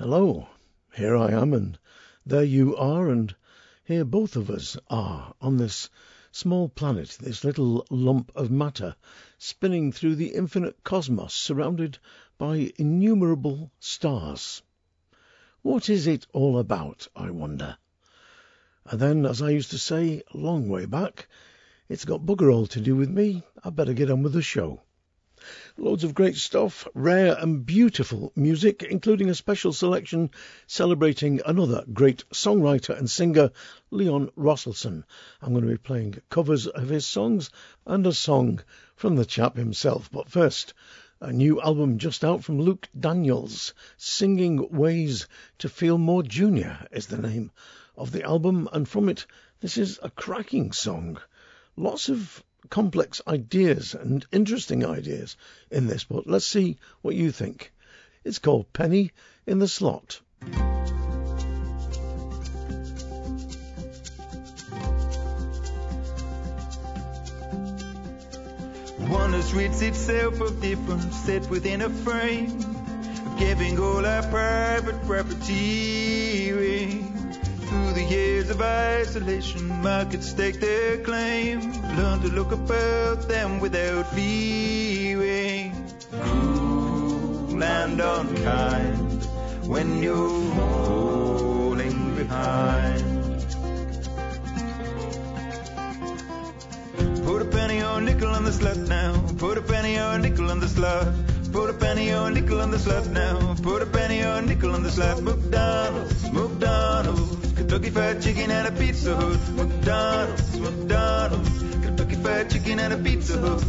Hello, here I am, and there you are, and here both of us are on this small planet, this little lump of matter, spinning through the infinite cosmos, surrounded by innumerable stars. What is it all about, I wonder? And then, as I used to say a long way back, it's got bugger all to do with me. I better get on with the show. Loads of great stuff, rare and beautiful music, including a special selection celebrating another great songwriter and singer, Leon Rosselson. I'm going to be playing covers of his songs and a song from the chap himself. But first, a new album just out from Luke Daniels, Singing Ways to Feel More Junior is the name of the album, and from it, this is a cracking song. Lots of complex ideas and interesting ideas in this, but let's see what you think. It's called Penny in the Slot. One that reads itself of difference set within a frame, giving all our private property. Through the years of isolation, markets stake their claim. Learn to look above them without fearing. Cruel and unkind when you're falling behind. Put a penny or a nickel on the slot now. Put a penny or a nickel on the slot. Put a penny or a nickel on the slot now. Put a penny or a nickel on the slot. McDonald's, McDonald's, Kentucky Fried Chicken and a Pizza Hut. McDonald's, McDonald's, Kentucky Fried Chicken and a Pizza Hut.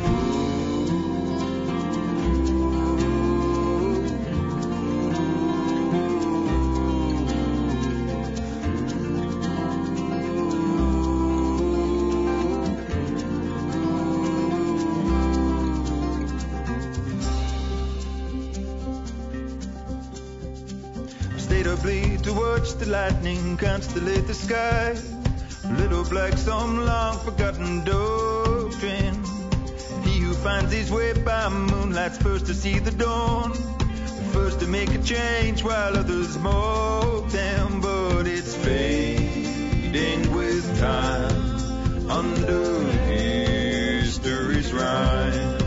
To watch the lightning constellate the sky, little black some long forgotten doctrine. He who finds his way by moonlight's first to see the dawn, first to make a change while others mock them. But it's fading with time under history's rhyme.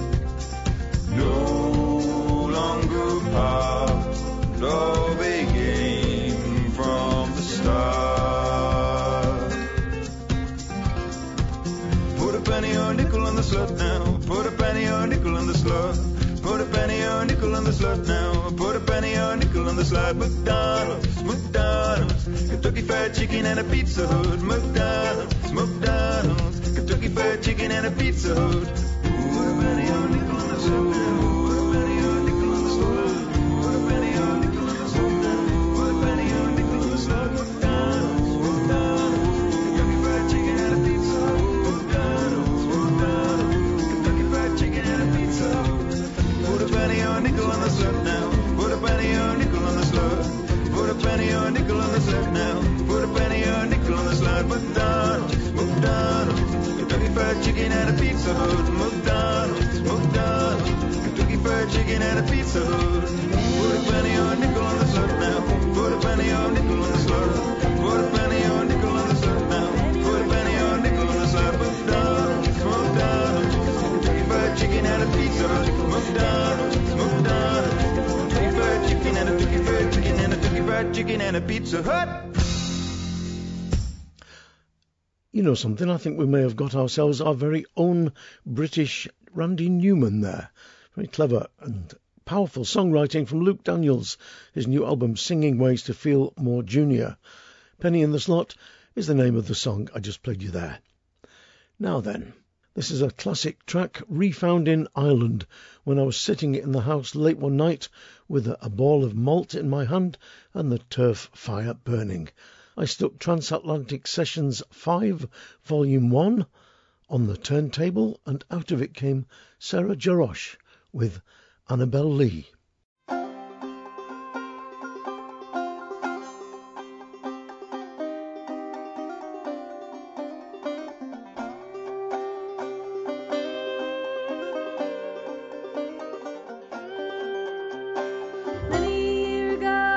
No longer part of a game from the start. Put a penny or a nickel on the slot now. Put a penny or a nickel on the slot. Put a penny or a nickel on the slot now. Put a penny or a nickel on the slot. McDonald's, McDonald's, Kentucky Fried Chicken and a Pizza Hut. McDonald's, McDonald's, Kentucky Fried Chicken and a Pizza Hut. Put a penny or a nickel on the slot now. Put a penny or a nickel on the slot. Put a penny or a nickel on the slot now. Put a penny or a nickel on the slot. McDonald's, McDonald's, Kentucky Fried Chicken and a Pizza Hut. McDonald's, McDonald's, Kentucky Fried Chicken and a Pizza Hut. Put a penny or a nickel on the slot now. Put a penny or a nickel on the slot. Put a penny or a nickel on the slot now. Put a penny or a nickel on the slot. McDonald's, McDonald's, Kentucky Fried Chicken and a Pizza Hut. McDonald's, McDonald's, Kentucky Fried Chicken and a Pizza Hut. Put a penny or a nickel on the slot now. Put a penny or a nickel on the slot. Put a penny or a nickel on the slot now. Put a penny or a nickel on the slot. McDonald's, McDonald's, Kentucky Fried Chicken and a Pizza Hut. McDonald's, McDonald's, Kentucky Fried Chicken and a Kentucky Fried Chicken and a Kentucky Fried Chicken and a Pizza Hut. You know something, I think we may have got ourselves our very own British Randy Newman there. Very clever and powerful songwriting from Luke Daniels, his new album Singing Ways to Feel More Junior. Penny in the Slot is the name of the song I just played you there. Now then, this is a classic track refound in Ireland when I was sitting in the house late one night with a ball of malt in my hand and the turf fire burning. I stuck Transatlantic Sessions 5, Volume 1 on the turntable, and out of it came Sarah Jarosz with Annabel Lee. Many years ago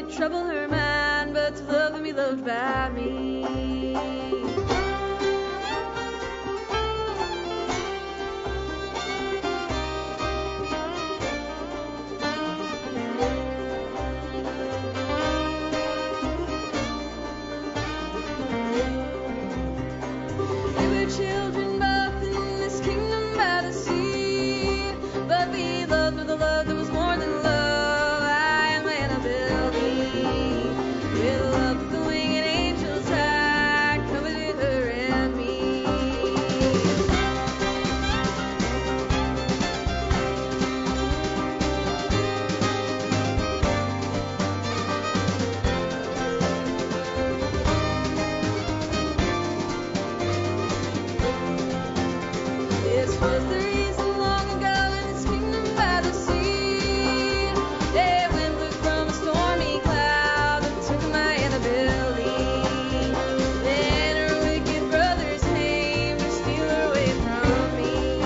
to trouble her mind, but to love and be loved by me. Children both in this kingdom by the sea, but we loved with a love that was more than love. I am Annabelle Lee, with a love with the winged angels high, coveted her and me. This was the reason long ago in this kingdom by the sea. A wind blew from a stormy cloud and took my Annabelle Lee. Then her wicked brothers came to steal her away from me.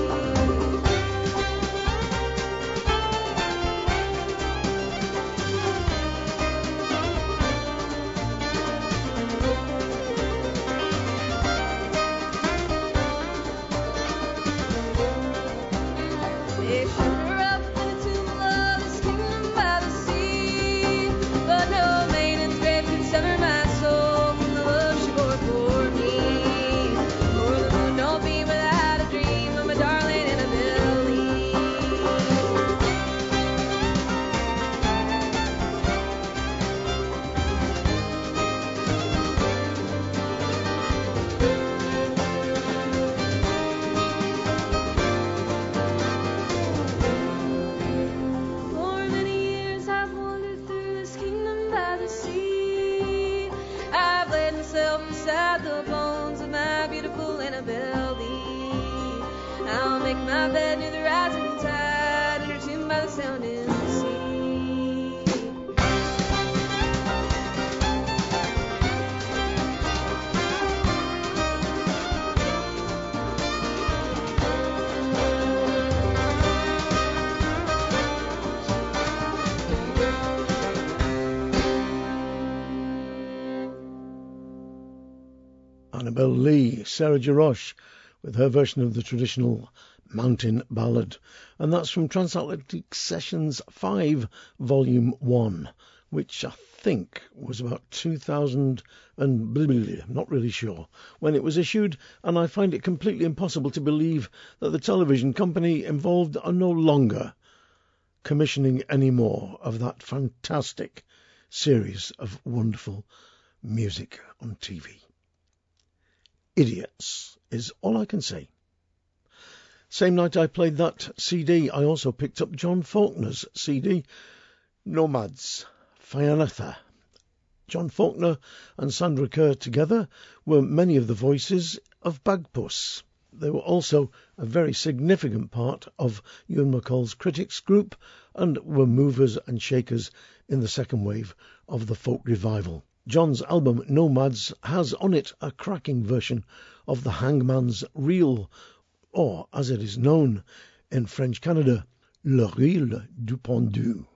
They shut her up in a tomb of love, this kingdom by the sea. But no maiden's grave could sever my soul from the love she bore for me. For the moon don't beam without a dream of my darling Annabelle Lee. For many years I've wandered through this kingdom by the sea. I've laid myself beside the bones of my beautiful Annabelle Lee. I'll make my bed near the rising tide and her tomb by the sounding sea. Annabelle Lee, Sarah Jarosz, with her version of the traditional mountain ballad. And that's from Transatlantic Sessions 5, Volume 1, which I think was about 2000 and blah, blah, blah, not really sure, when it was issued, and I find it completely impossible to believe that the television company involved are no longer commissioning any more of that fantastic series of wonderful music on TV. Idiots is all I can say. Same night I played that CD, I also picked up John Faulkner's CD, Nomads, Fianatha. John Faulkner and Sandra Kerr together were many of the voices of Bagpuss. They were also a very significant part of Ewan MacColl's Critics group and were movers and shakers in the second wave of the folk revival. John's album Nomads has on it a cracking version of the Hangman's Reel, or as it is known in French Canada, Le Reel du Pendu.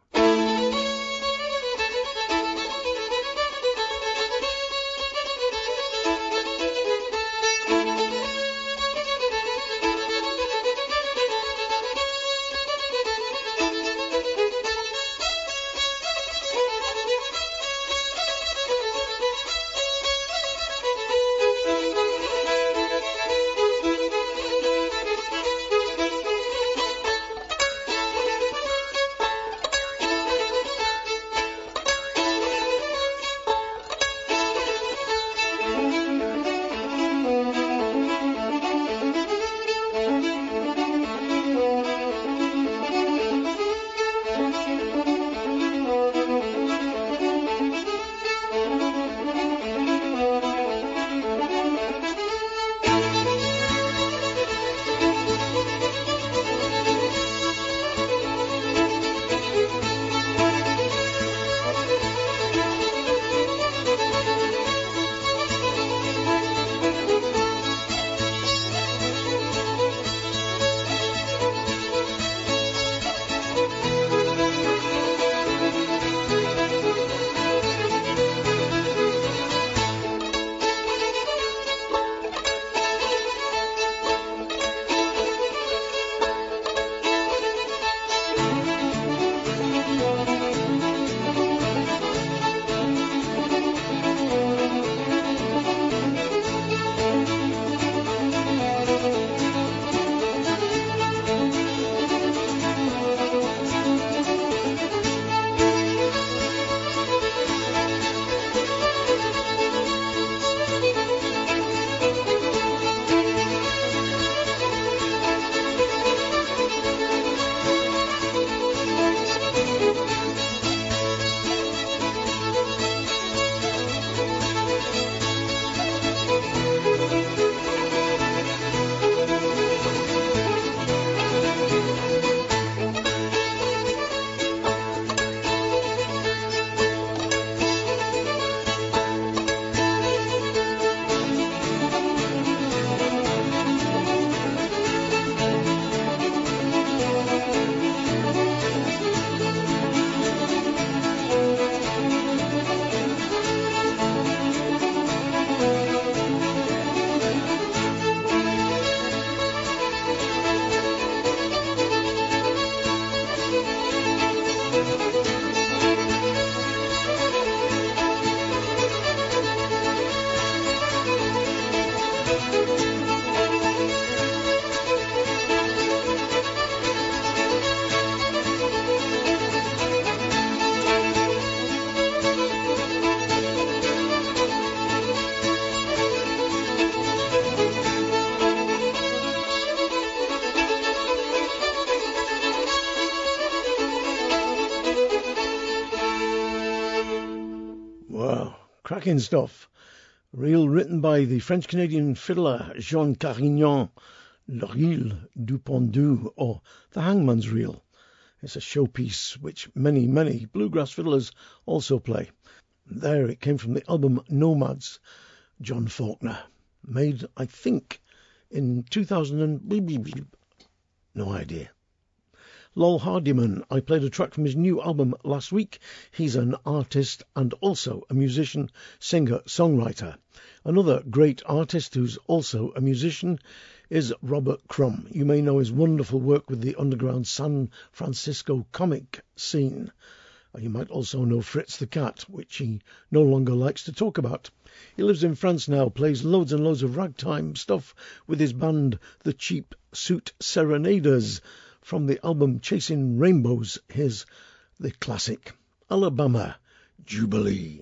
Cracking stuff. Reel written by the French-Canadian fiddler Jean Carignan, Le Reel du Pendu, or The Hangman's Reel. It's a showpiece which many, many bluegrass fiddlers also play. There it came from the album Nomads, John Faulkner, made, I think, in 2000 no idea. Lol Hardiman, I played a track from his new album last week. He's an artist and also a musician, singer, songwriter. Another great artist who's also a musician is Robert Crumb. You may know his wonderful work with the underground San Francisco comic scene. You might also know Fritz the Cat, which he no longer likes to talk about. He lives in France now, plays loads and loads of ragtime stuff with his band, the Cheap Suit Serenaders. From the album Chasing Rainbows, here's the classic Alabama Jubilee.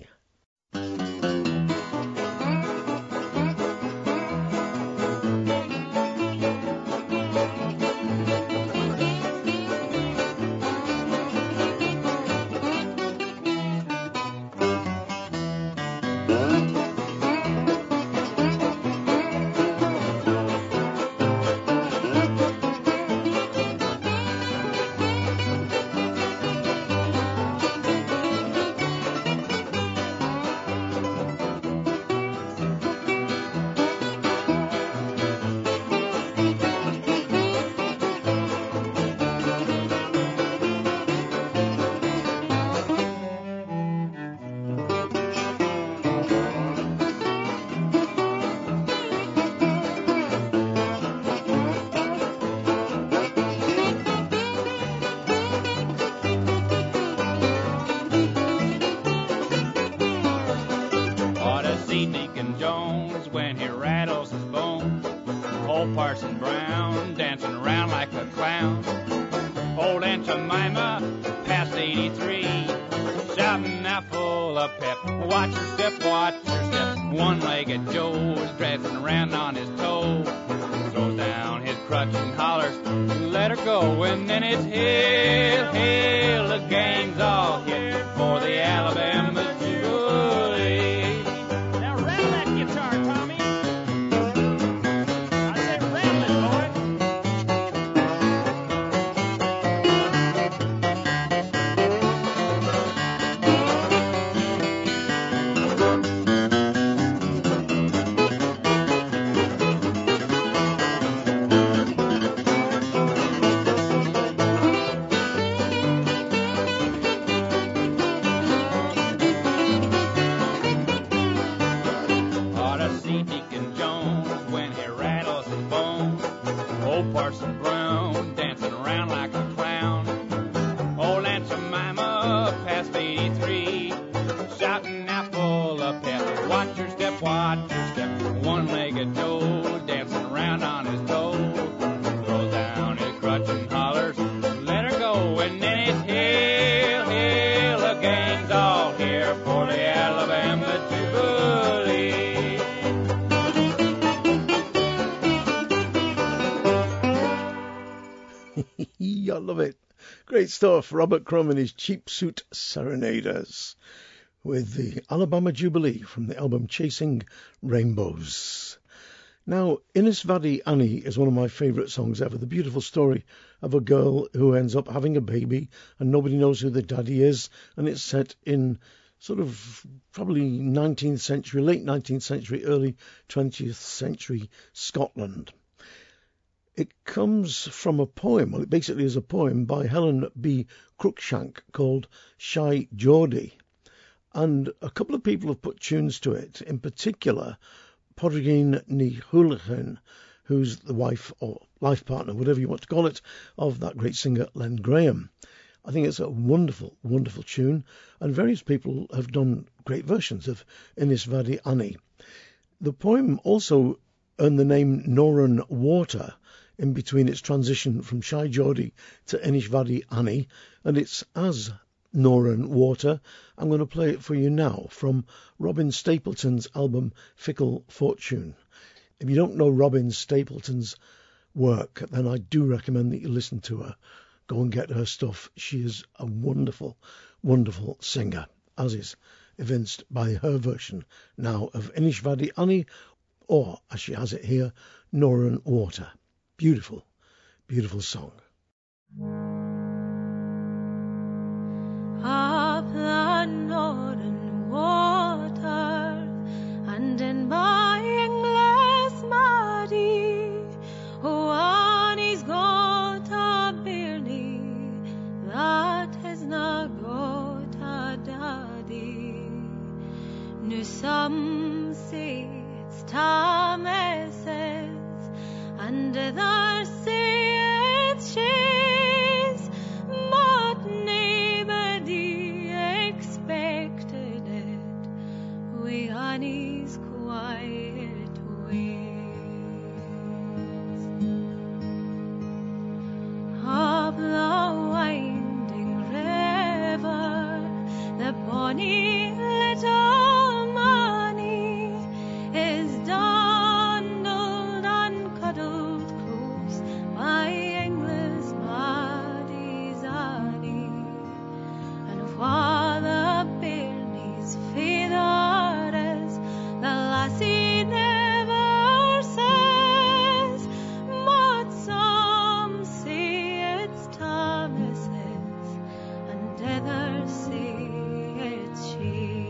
I love it. Great stuff. Robert Crumb and his Cheap Suit Serenaders with the Alabama Jubilee from the album Chasing Rainbows. Now, Innisfree Annie is one of my favourite songs ever. The beautiful story of a girl who ends up having a baby and nobody knows who the daddy is, and it's set in sort of probably 19th century, late 19th century, early 20th century Scotland. It comes from a poem, well, it basically is a poem by Helen B. Cruikshank called Shy Geordie. And a couple of people have put tunes to it, in particular, Porgin Ní Húlachan, who's the wife or life partner, whatever you want to call it, of that great singer Len Graham. I think it's a wonderful, wonderful tune, and various people have done great versions of Innisfree Annie. The poem also earned the name Norran Water in between its transition from Shy Geordie to Innisfree Annie, and it's as Norran Water. I'm going to play it for you now from Robin Stapleton's album Fickle Fortune. If you don't know Robin Stapleton's work, then I do recommend that you listen to her. Go and get her stuff. She is a wonderful, wonderful singer, as is evinced by her version now of Inishvadi Annie, or, as she has it here, Northern Water. Beautiful, beautiful song. Up the northern water, and in my English muddy, one is got a birnie, that is not got a daddy. Nu some say it's Thomas's, and others say it's she's, but nobody expected it. We Annie's quiet ways. Up the winding river, the bonny little money is dandled and cuddled close by English body's Annie, and while the bairnie's feather is, the lassie never says, but some say it's Thomas's, and others say it's she's.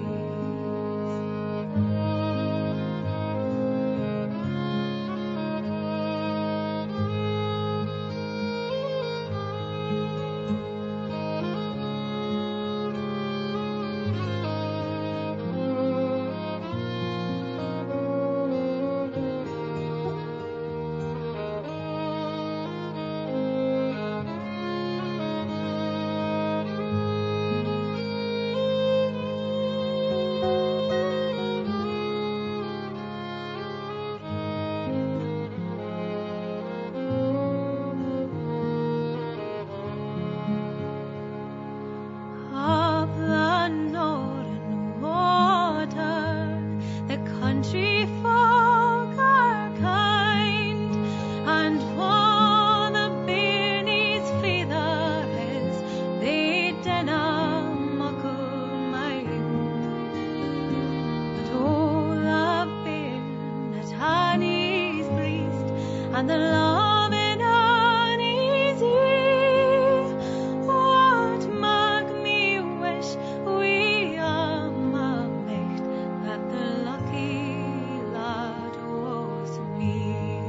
Up the northern water, the country folk are kind, and for the bairnie's feathers they dinna muckle mind. But oh, the bairn at Annie's breast, and the love in Annie's ear, what mag me wish we amacht that the lucky lad was me.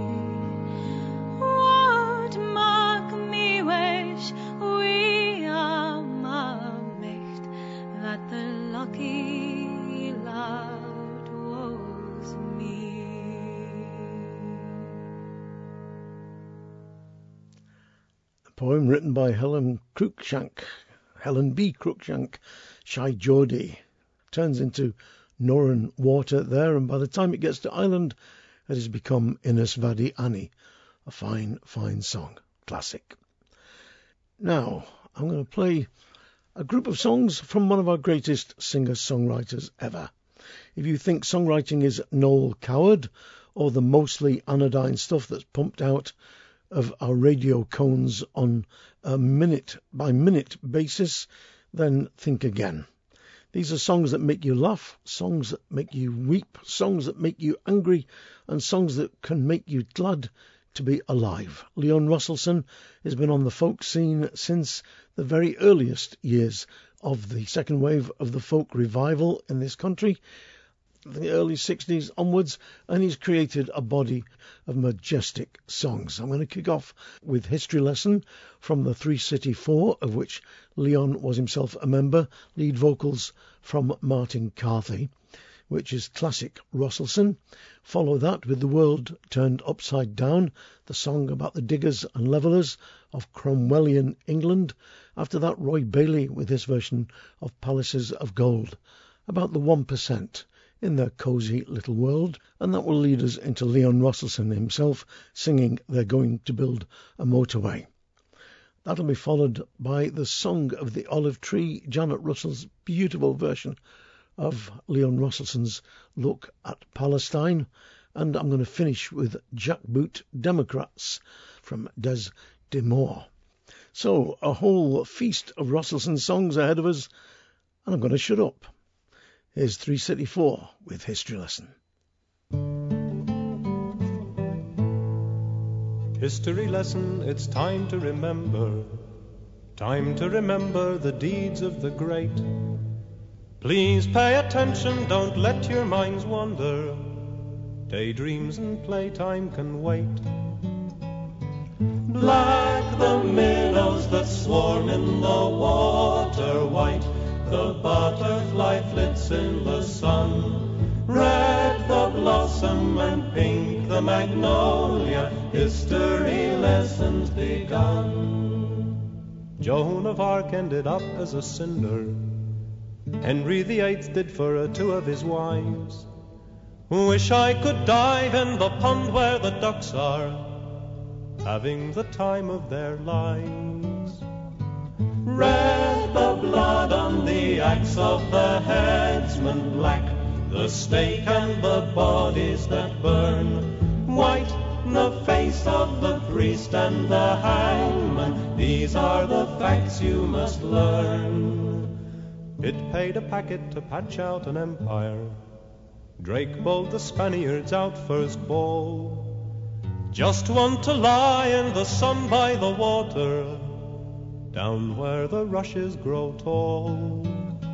What mag me wish we amacht that the lucky lad was me. A poem written by Helen B. Cruikshank, Shy Geordie, turns into Northern Water there, and by the time it gets to Ireland, it has become Inishvadi Annie, a fine, fine song, classic. Now, I'm going to play a group of songs from one of our greatest singer-songwriters ever. If you think songwriting is Noel Coward, or the mostly anodyne stuff that's pumped out of our radio cones on a minute-by-minute basis, then think again. These are songs that make you laugh, songs that make you weep, songs that make you angry, and songs that can make you glad to be alive. Leon Russellson has been on the folk scene since the very earliest years of the second wave of the folk revival in this country, the early 60s onwards, and he's created a body of majestic songs. I'm going to kick off with History Lesson from the Three City Four, of which Leon was himself a member, lead vocals from Martin Carthy, which is classic Russellson. Follow that with The World Turned Upside Down, the song about the diggers and levellers of Cromwellian England. After that, Roy Bailey with his version of Palaces of Gold, about the 1% in their cosy little world, and that will lead us into Leon Russellson himself singing They're Going to Build a Motorway. That'll be followed by the Song of the Olive Tree, Janet Russell's beautiful version of Leon Russellson's Look at Palestine, and I'm going to finish with Jackboot Democrats from Des Moore. So a whole feast of Russellson songs ahead of us, and I'm going to shut up. Here's 374 with History Lesson. History lesson, it's time to remember the deeds of the great. Please pay attention, don't let your minds wander. Daydreams and playtime can wait. Black the minnows that swarm in the water, white the butterfly flits in the sun. Red the blossom and pink the magnolia, history lessons begun. Joan of Arc ended up as a cinder. Henry VIII did for two of his wives. Wish I could dive in the pond where the ducks are, having the time of their lives. Red the blood on the axe of the headsman, black the stake and the bodies that burn, white the face of the priest and the hangman. These are the facts you must learn. It paid a packet to patch out an empire. Drake bowled the Spaniards out first ball. Just one to lie in the sun by the water, down where the rushes grow tall.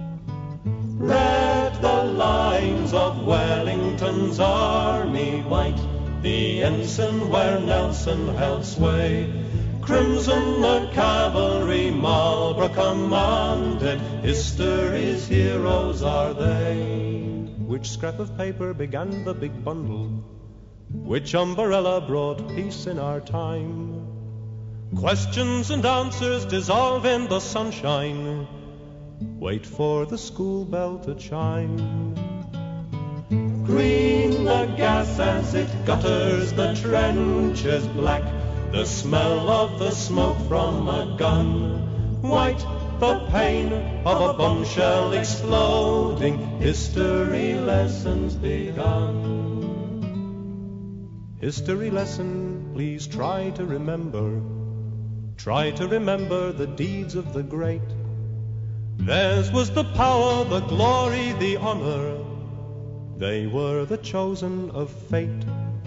Red the lines of Wellington's army, white the ensign where Nelson held sway. Crimson the cavalry Marlborough commanded, history's heroes are they. Which scrap of paper began the big bundle? Which umbrella brought peace in our time? Questions and answers dissolve in the sunshine. Wait for the school bell to chime. Green the gas as it gutters the trenches, black the smell of the smoke from a gun, white the pain of a bombshell exploding, history lessons begun. History lesson, please try to remember the deeds of the great. Theirs was the power, the glory, the honor. They were the chosen of fate.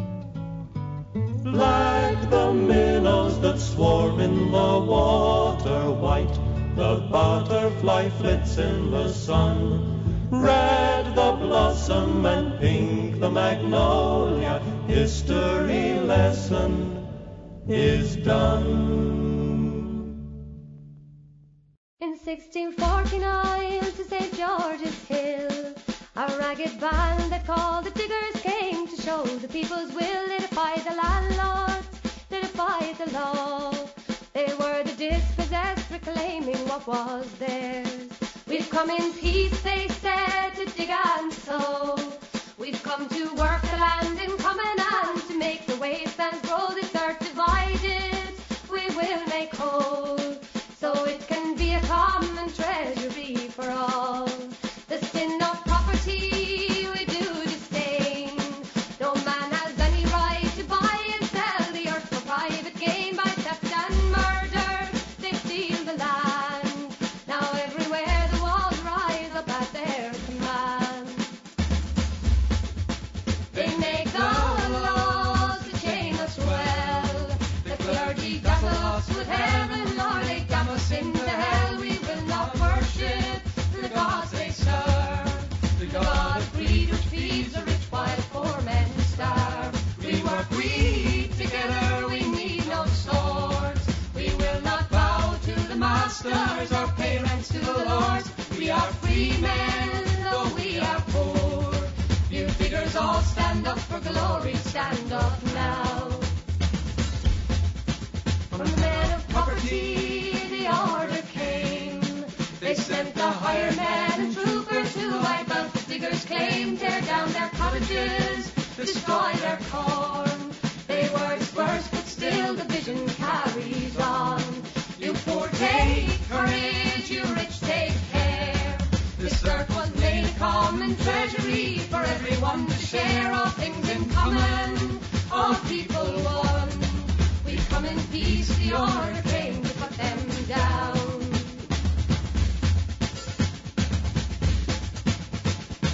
Black the minnows that swarm in the water, white the butterfly flits in the sun. Red the blossom and pink the magnolia, history lesson is done. In 1649, to St. George's Hill, a ragged band that called the Diggers came to show the people's will. They defied the landlords, they defied the law. They were the dispossessed, reclaiming what was theirs. We've come in peace, they said, to dig and sow. We've come to work the land in common and to make the wastelands grow. This earth divided, we will make whole, so it can be a common treasury for all. The sin of property we do disdain. No man has any right to buy and sell the earth for private gain. By theft and murder they steal the land. Now everywhere the walls rise up at their command. They make the laws to chain us well. The clergy dazzle us with heaven, or they damn us into hell. We will not worship the gods they serve, the god of greed which feeds the rich while poor men starve. We work, we eat together, we need no swords. We will not bow to the masters or pay rents to the lords. We are free men, though we are poor. You figures all stand up for glory, stand up now. From the men of property the order came. They sent the hired men and troopers to wipe out the diggers' claim, tear down their cottages, destroy their corn. They were dispersed, but still the vision carries on. You poor take courage, you rich take care. This earth was made a common treasury for everyone to share. All things in common, all people one. We come in peace, the order came to put them down.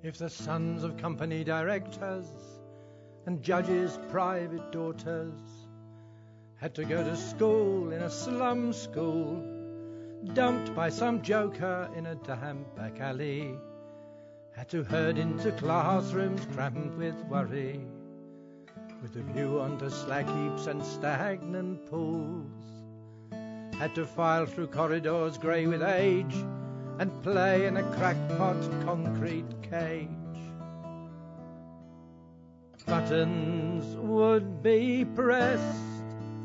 If the sons of company directors and judges' private daughters had to go to school in a slum school, dumped by some joker in a damp back alley, had to herd into classrooms crammed with worry, with a view onto slag heaps and stagnant pools, had to file through corridors grey with age and play in a crackpot concrete cage. Buttons would be pressed,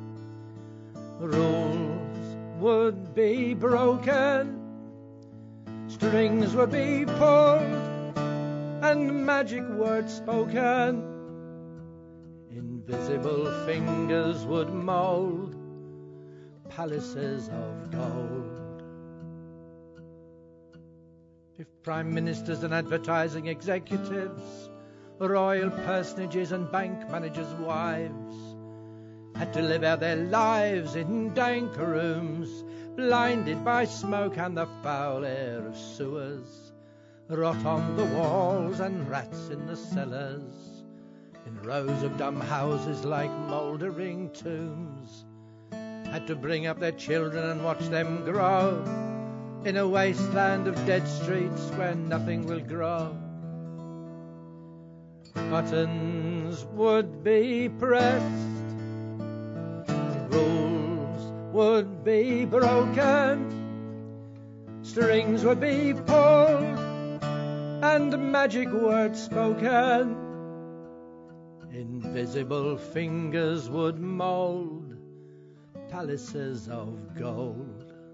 rules would be broken, strings would be pulled and magic words spoken. Invisible fingers would mould palaces of gold. If prime ministers and advertising executives, royal personages and bank managers' wives had to live out their lives in dank rooms, blinded by smoke and the foul air of sewers, rot on the walls and rats in the cellars, in rows of dumb houses like mouldering tombs, had to bring up their children and watch them grow in a wasteland of dead streets where nothing will grow. Buttons would be pressed, rules would be broken, strings would be pulled and magic words spoken. Invisible fingers would mould palaces of gold.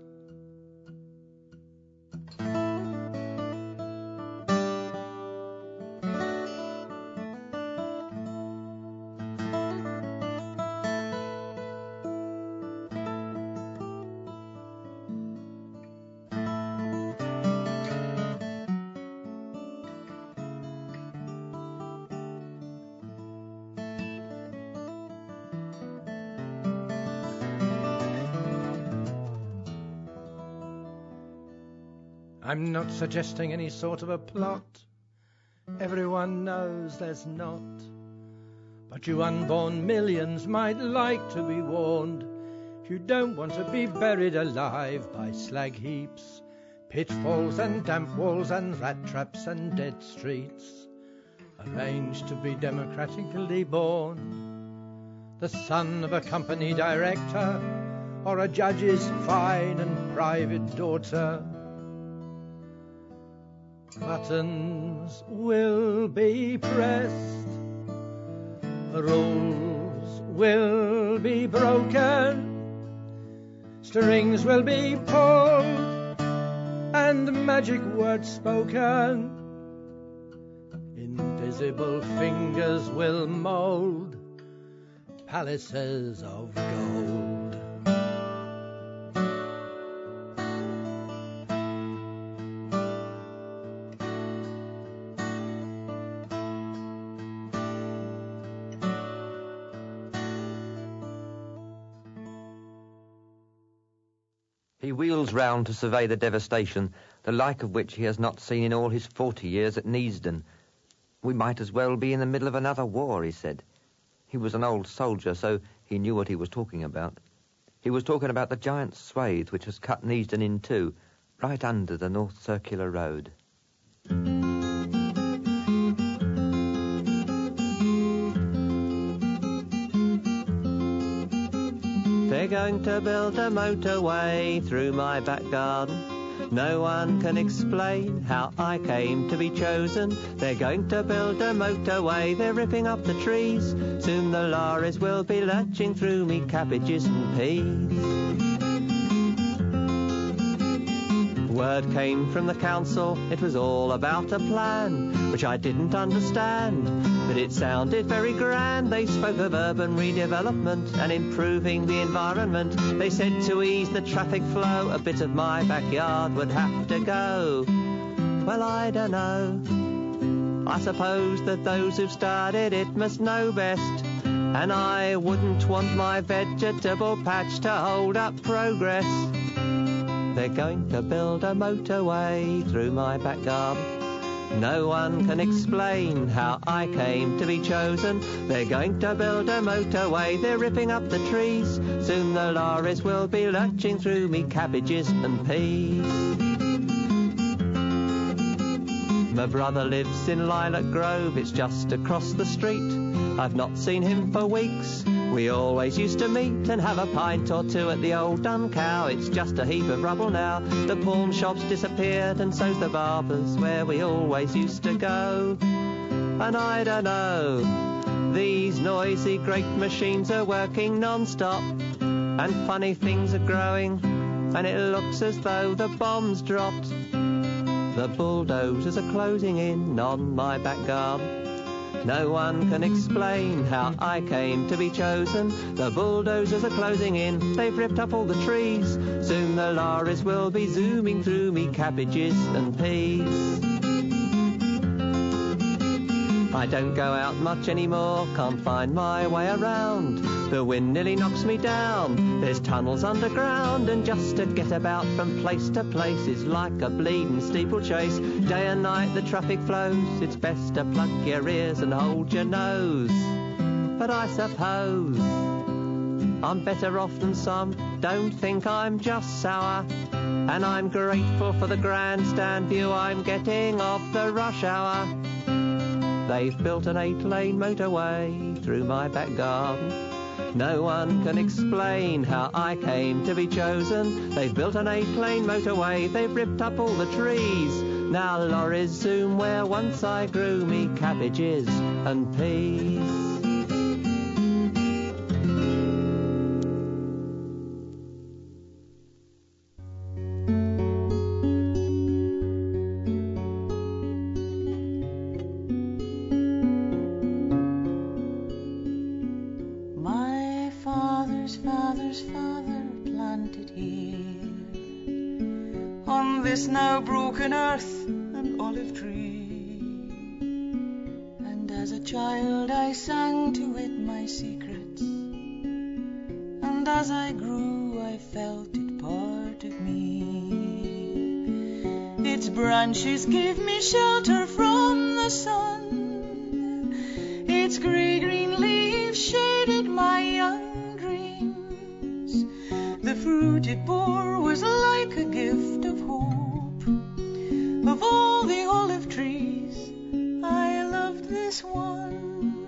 I'm not suggesting any sort of a plot. Everyone knows there's not. But you unborn millions might like to be warned. You don't want to be buried alive by slag heaps, pitfalls and damp walls and rat traps and dead streets, arranged to be democratically born. The son of a company director or a judge's fine and private daughter. Buttons will be pressed, rules will be broken, strings will be pulled and magic words spoken. Invisible fingers will mould palaces of gold. He wheels round to survey the devastation, the like of which he has not seen in all his 40 years at Neasden. We might as well be in the middle of another war, he said. He was an old soldier, so he knew what he was talking about. He was talking about the giant swathe which has cut Neasden in two, right under the North Circular Road. They're going to build a motorway through my back garden. No one can explain how I came to be chosen. They're going to build a motorway, they're ripping up the trees. Soon the lorries will be lurching through me cabbages and peas. Word came from the council, it was all about a plan, which I didn't understand, but it sounded very grand. They spoke of urban redevelopment and improving the environment. They said to ease the traffic flow, a bit of my backyard would have to go. Well, I don't know. I suppose that those who've started it must know best, and I wouldn't want my vegetable patch to hold up progress. They're going to build a motorway through my back garden. No one can explain how I came to be chosen. They're going to build a motorway, they're ripping up the trees. Soon the lorries will be lurching through me cabbages and peas. My brother lives in Lilac Grove, it's just across the street. I've not seen him for weeks. We always used to meet and have a pint or two at the old Dun Cow. It's just a heap of rubble now. The pawn shop's disappeared and so's the barber's, where we always used to go. And I don't know, these noisy great machines are working non-stop, and funny things are growing, and it looks as though the bomb's dropped. The bulldozers are closing in on my back garden. No one can explain how I came to be chosen. The bulldozers are closing in, they've ripped up all the trees. Soon the lorries will be zooming through me cabbages and peas. I don't go out much anymore, can't find my way around. The wind nearly knocks me down, there's tunnels underground, and just to get about from place to place is like a bleeding steeplechase. Day and night the traffic flows, it's best to plug your ears and hold your nose. But I suppose I'm better off than some, don't think I'm just sour. And I'm grateful for the grandstand view I'm getting of the rush hour. They've built an 8-lane motorway through my back garden. No one can explain how I came to be chosen. They've built an 8-lane motorway, they've ripped up all the trees. Now lorries zoom where once I grew me cabbages and peas. This now broken earth an olive tree, and as a child I sang to it my secrets, and as I grew I felt it part of me. Its branches gave me shelter from the sun, its grey-green leaves shaded my young dreams. The fruit it bore was like a gift of hope. Of all the olive trees, I loved this one.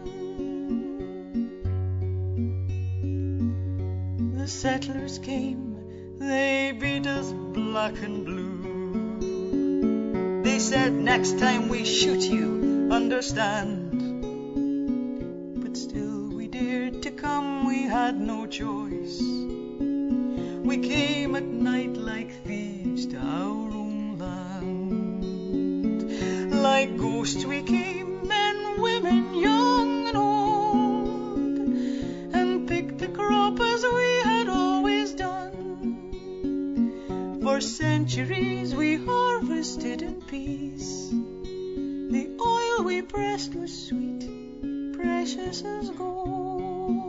The settlers came, they beat us black and blue. They said, next time we shoot you, understand. But still we dared to come, we had no choice. We came at night like thieves to our own land. Like ghosts we came, men, women, young and old, and picked the crop as we had always done. For centuries we harvested in peace. The oil we pressed was sweet, precious as gold.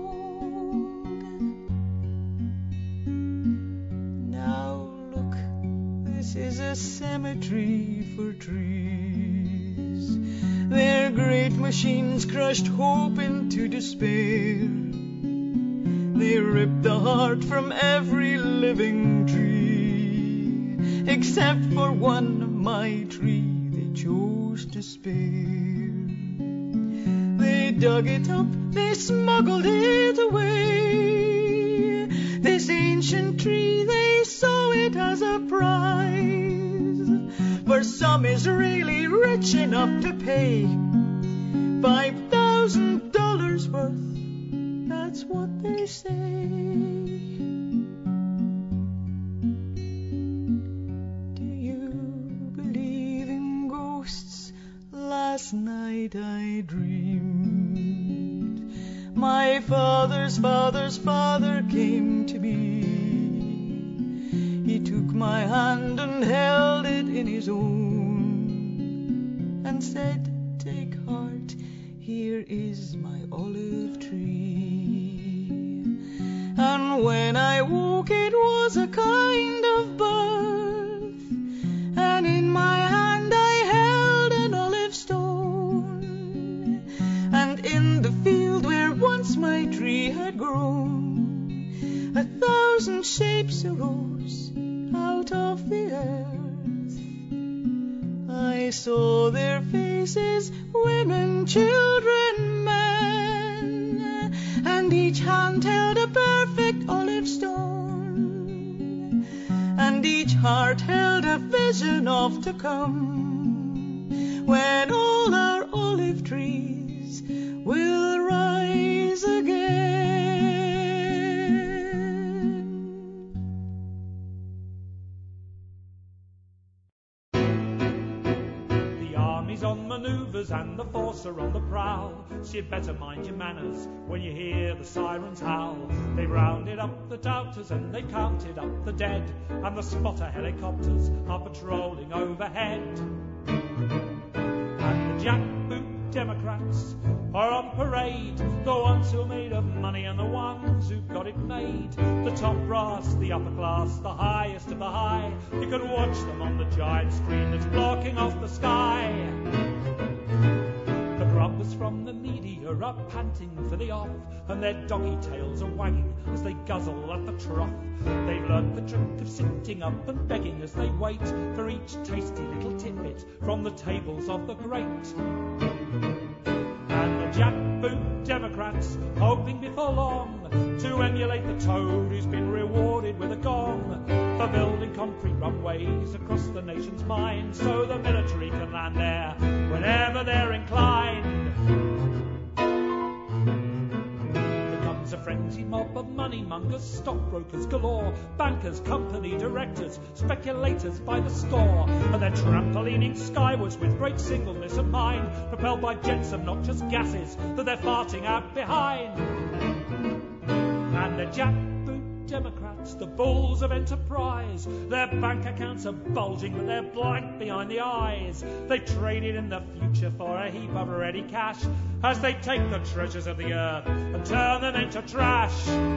This is a cemetery for trees. Their great machines crushed hope into despair. They ripped the heart from every living tree, except for one, my tree, they chose to spare. They dug it up, they smuggled it away. This ancient tree, they saw it as a prize. For some is really rich enough to pay $5,000 worth, that's what they say. Do you believe in ghosts? Last night I dreamed my father's father's father came to me. He took my hand and held it in his own and said, take heart, here is my olive tree. And when I woke it was a kind of birth, and in my hand I held an olive my tree had grown. 1,000 shapes arose out of the earth. I saw their faces, women, children, men, and each hand held a perfect olive stone, and each heart held a vision of to come, when all our olive trees will rise again. The army's on manoeuvres and the force are on the prowl, so you'd better mind your manners when you hear the sirens howl. They've rounded up the doubters and they've counted up the dead, and the spotter helicopters are patrolling overhead. And the jackboot Democrats are on parade, the ones who are made of money and the ones who got it made. The top brass, the upper class, the highest of the high. You can watch them on the giant screen that's blocking off the sky. The grubbers from the media are panting for the off, and their doggy tails are wagging as they guzzle at the trough. They've learnt the trick of sitting up and begging as they wait for each tasty little tidbit from the tables of the great. And the jackboot Democrats, hoping before long to emulate the toad who's been rewarded with a gong, for building concrete runways across the nation's mind, so the military can land there whenever they're inclined. A frenzied mob of money mongers, stockbrokers galore, bankers, company directors, speculators by the score, and they're trampolining skywards with great singleness of mind, propelled by jets of noxious gases that they're farting out behind. And the jackboot Democrats, the bulls of enterprise, their bank accounts are bulging but they're blank behind the eyes. They traded in the future for a heap of ready cash, as they take the treasures of the earth and turn them into trash.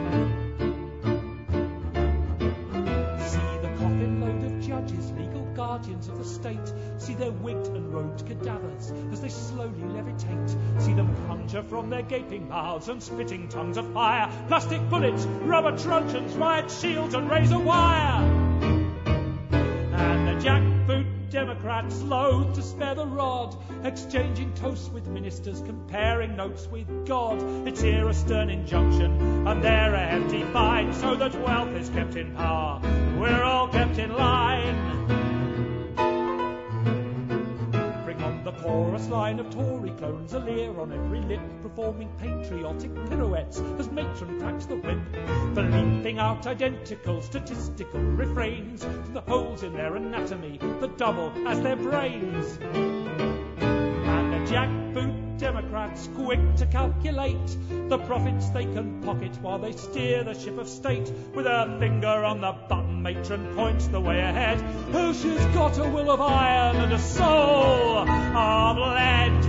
See the coffin load of judges, legal guardians of the state. See their wigged and robed cadavers as they slowly levitate. See them conjure from their gaping mouths and spitting tongues of fire plastic bullets, rubber truncheons, riot shields and razor wire. And the jackboot Democrats, loath to spare the rod, exchanging toasts with ministers, comparing notes with God. It's here a stern injunction and there a hefty fine, so that wealth is kept in power, we're all kept in line. Bring on the chorus line of Tory clones, a leer on every lip, performing patriotic pirouettes as matron cracks the whip, for leaping out identical statistical refrains to the holes in their anatomy that double as their brains. And the jackboot Democrats, quick to calculate the profits they can pocket while they steer the ship of state. With her finger on the button, matron points the way ahead. Oh, she's got a will of iron and a soul of lead.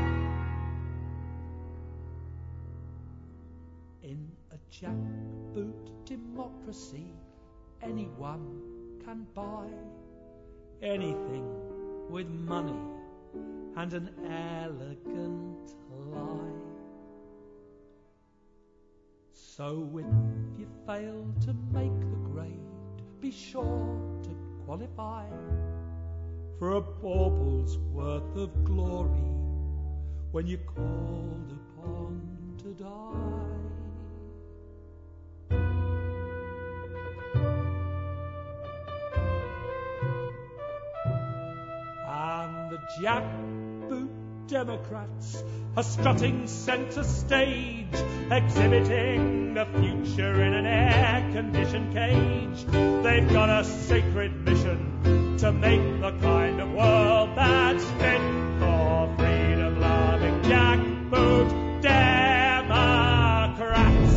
In a jackboot democracy, anyone can buy anything with money and an elegant lie. So if you fail to make the grade, be sure to qualify for a bauble's worth of glory when you're called upon to die. And the jackboot Democrats are strutting centre stage, exhibiting the future in an air-conditioned cage. They've got a sacred mission to make the kind of world that's fit for freedom-loving jackboot Democrats.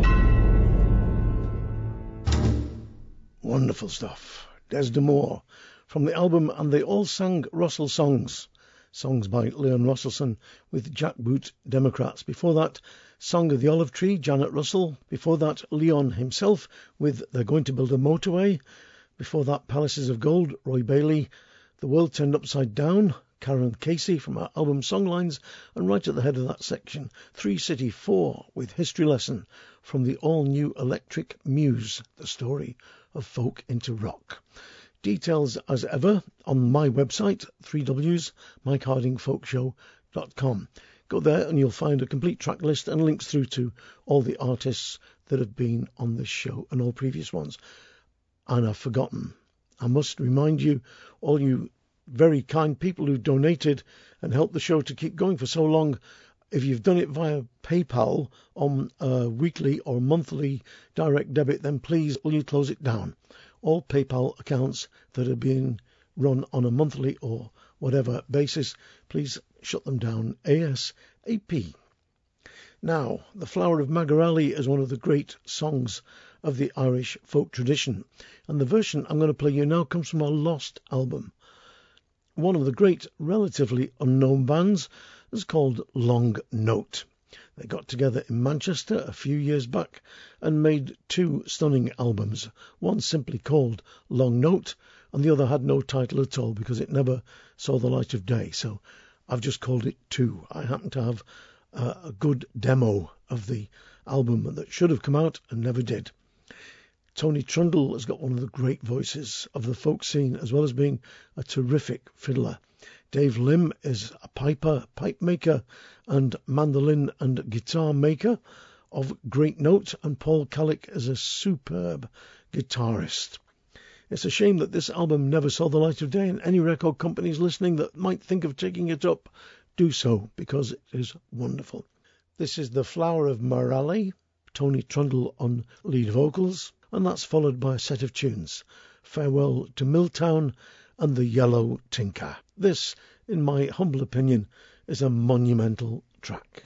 Wonderful stuff. Des D'Amour from the album And They All Sang Russell Songs. Songs by Leon Russellson with Jackboot Democrats. Before that, Song of the Olive Tree, Janet Russell. Before that, Leon himself with They're Going to Build a Motorway. Before that, Palaces of Gold, Roy Bailey. The World Turned Upside Down, Karen Casey from our album Songlines, and right at the head of that section, 3 City 4 with History Lesson from the all-new Electric Muse, the story of folk into rock. Details as ever on my website, 3ws.mikehardingfolkshow.com. Go there and you'll find a complete track list and links through to all the artists that have been on this show and all previous ones. And I've forgotten. I must remind you, all you very kind people who donated and helped the show to keep going for so long, if you've done it via PayPal on a weekly or monthly direct debit, then please will you close it down. All PayPal accounts that are being run on a monthly or whatever basis, please shut them down ASAP. Now, The Flower of Magarally is one of the great songs of the Irish folk tradition, and the version I'm going to play you now comes from a Lost album. One of the great, relatively unknown bands is called Long Note. They got together in Manchester a few years back and made 2 stunning albums, one simply called Long Note, and the other had no title at all because it never saw the light of day, so I've just called it 2. I happen to have a good demo of the album that should have come out and never did. Tony Trundle has got one of the great voices of the folk scene, as well as being a terrific fiddler. Dave Lim is a piper, pipe maker, and mandolin and guitar maker of great note, and Paul Kallick is a superb guitarist. It's a shame that this album never saw the light of day, and any record companies listening that might think of taking it up, do so, because it is wonderful. This is The Flower of Magarally, Tony Trundle on lead vocals, and that's followed by a set of tunes, Farewell to Milltown and The Yellow Tinker. This, in my humble opinion, is a monumental track.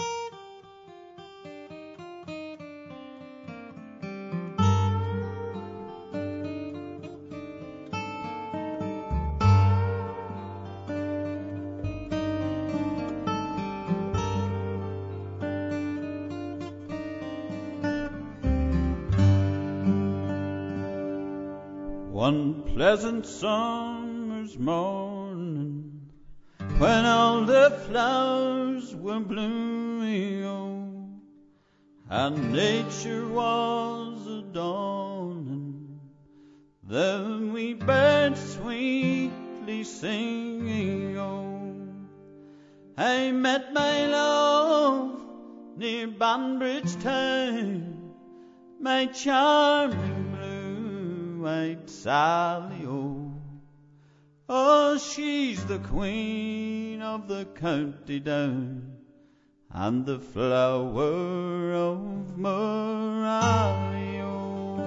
One pleasant summer's morning, when all the flowers were blooming, oh, and nature was a-dawning, the wee birds sweetly singing, oh, I met my love near Banbridge town, my charming blue-eyed Sally, oh, oh, she's the queen of the county down, and the flower of Magarally, oh.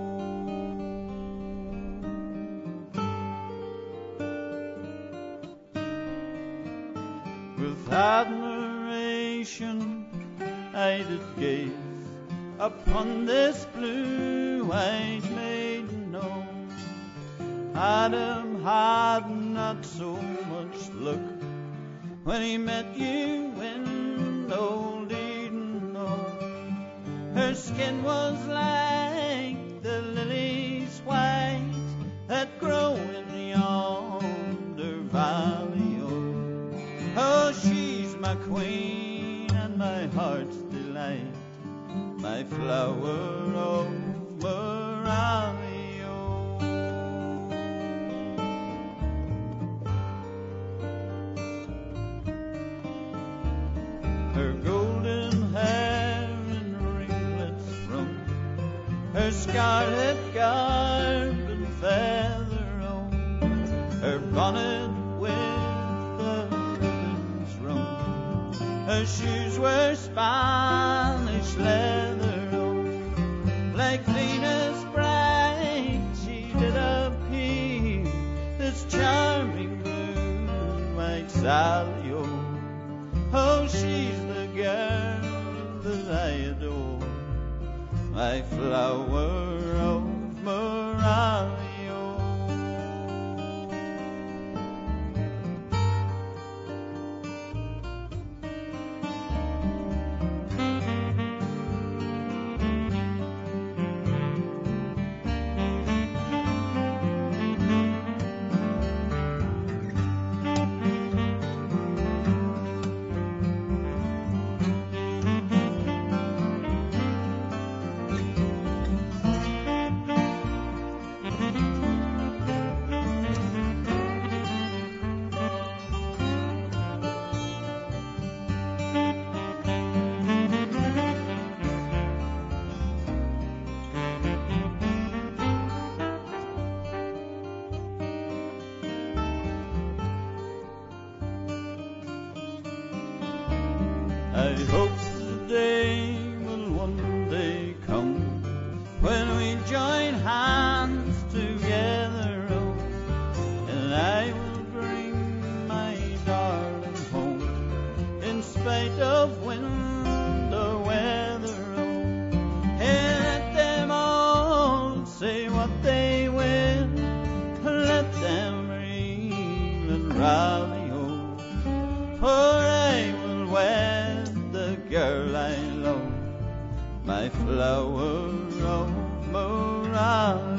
With admiration I did gaze upon this blue-eyed maiden, oh. Adam had not so much luck when he met you in old Eden, oh. Her skin was like the lilies white that grow in yonder valley, oh. Oh, she's my queen and my heart's delight, my flower of Magarally, oh. Her golden hair in ringlets from her scarlet garb and feather, oh, her bonnet with the ribbons rung, her shoes were Spanish leather, oh, like Venus bright she did appear, this charming blue-eyed Sally, oh, oh, she's the girl that I adore, my flower of Magarally, oh. hope the day will one day come when we join hands together, oh, and I will bring my darling home in spite of wind or weather, oh, and let them all say what they will, let them reel and rally, oh, for I will wed the girl I love, my flower of Moralia.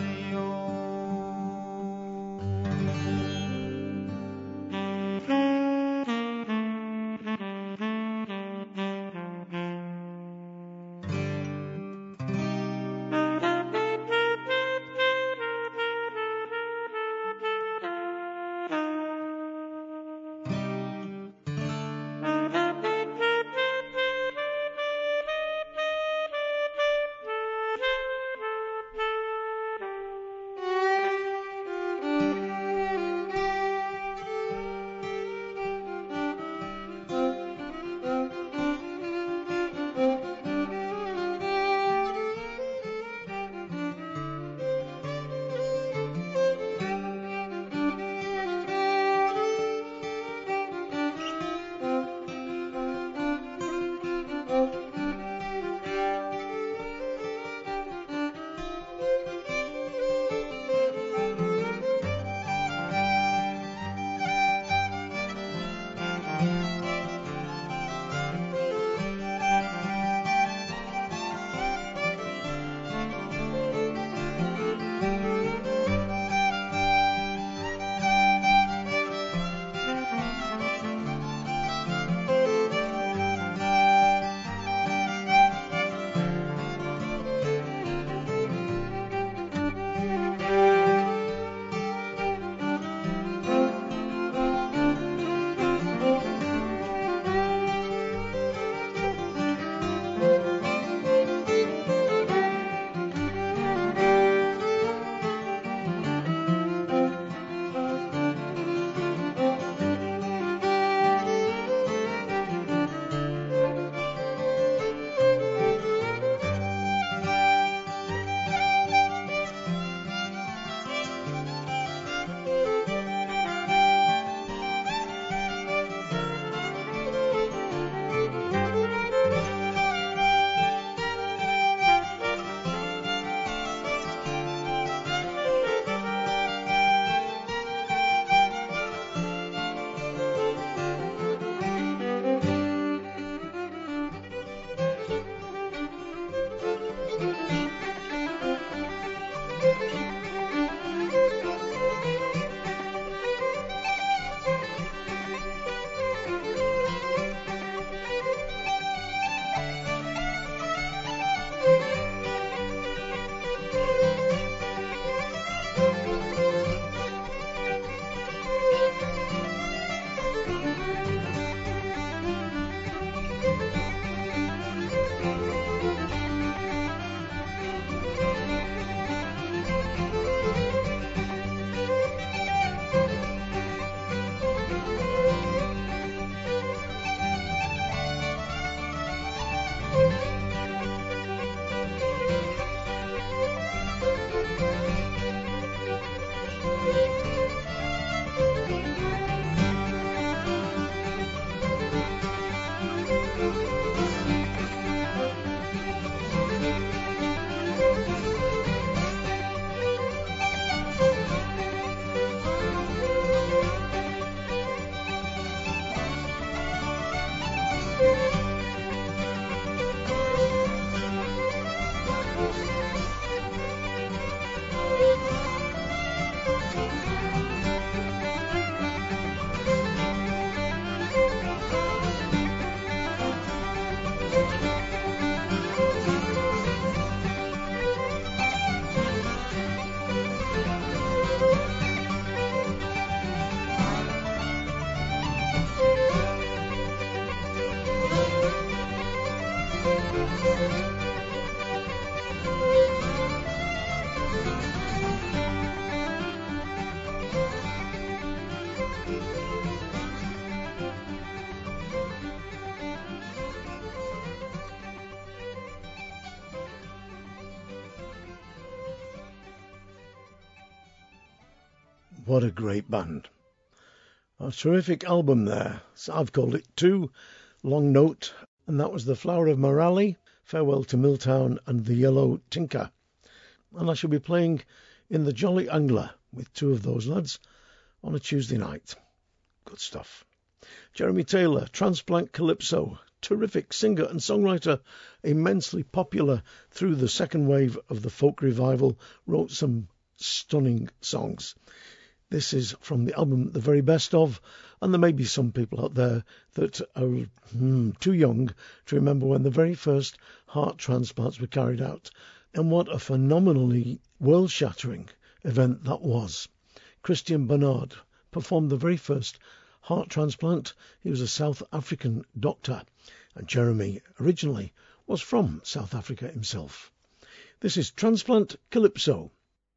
What a great band. A terrific album there. So I've called it too. Long Note, and that was The Flower of Morali, Farewell to Milltown, and The Yellow Tinker. And I shall be playing in the Jolly Angler with two of those lads on a Tuesday night. Good stuff. Jeremy Taylor, Transplant Calypso, terrific singer and songwriter, immensely popular through the second wave of the folk revival, wrote some stunning songs. This is from the album The Very Best Of, and there may be some people out there that are too young to remember when the very first heart transplants were carried out, and what a phenomenally world-shattering event that was. Christian Barnard performed the very first heart transplant. He was a South African doctor, and Jeremy originally was from South Africa himself. This is Transplant Calypso.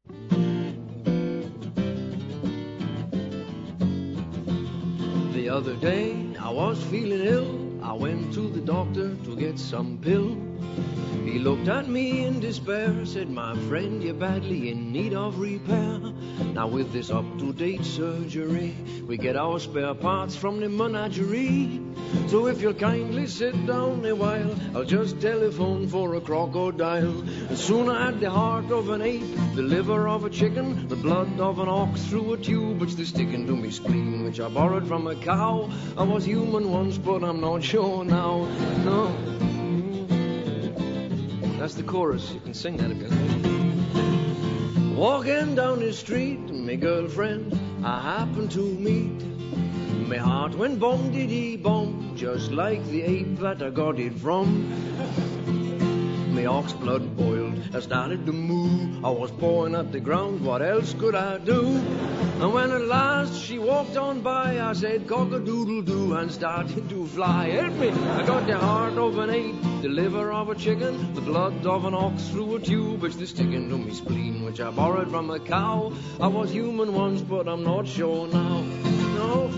The other day I was feeling ill. I went to the doctor to get some pill. He looked at me in despair, said, my friend, you're badly in need of repair. Now with this up-to-date surgery, we get our spare parts from the menagerie. So if you'll kindly sit down a while, I'll just telephone for a crocodile. And soon I had the heart of an ape, the liver of a chicken, the blood of an ox through a tube, which they're sticking to me spleen, which I borrowed from a cow. I was human once, but I'm not sure now. No. That's the chorus. You can sing that if you like. Walking down the street, my girlfriend I happened to meet. My heart went bom-dee-dee-bom, just like the ape that I got it from. My ox blood boiled, I started to moo. I was pawing at the ground, what else could I do? And when at last she walked on by, I said cock-a-doodle-doo and started to fly. Help me! I got the heart of an ape, the liver of a chicken, the blood of an ox through a tube, which they're sticking to me spleen, which I borrowed from a cow. I was human once, but I'm not sure now. No.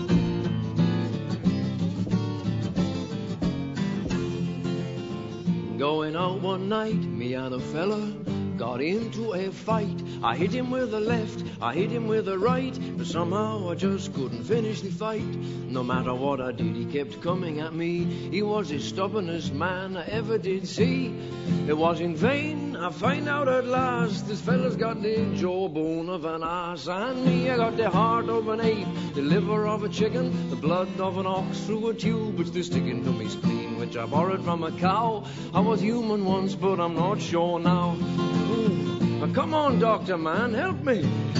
Going out one night, me and a fella got into a fight. I hit him with a left, I hit him with a right, but somehow I just couldn't finish the fight. No matter what I did, he kept coming at me. He was the stubbornest man I ever did see. It was in vain, I find out at last, this fella's got the jawbone of an ass. And me, I got the heart of an ape, the liver of a chicken, the blood of an ox through a tube, which they're sticking to me spleen, which I borrowed from a cow. I was human once, but I'm not sure now. Ooh, come on, doctor man, help me.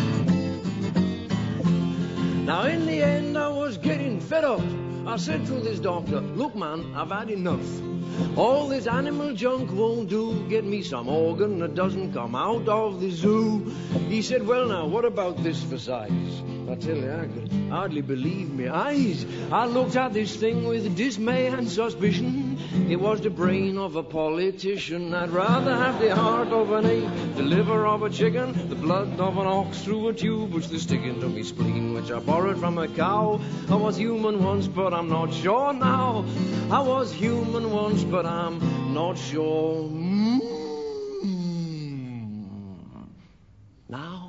Now in the end I was getting fed up. I said to this doctor, look man, I've had enough. All this animal junk won't do. Get me some organ that doesn't come out of the zoo. He said, well now, what about this for size? I tell you, I could hardly believe my eyes. I looked at this thing with dismay and suspicion. It was the brain of a politician. I'd rather have the heart of an ape, the liver of a chicken, the blood of an ox through a tube, which they're sticking to me spleen, which I borrowed from a cow. I was human once, but I'm not sure now. I was human once, but I'm not sure now.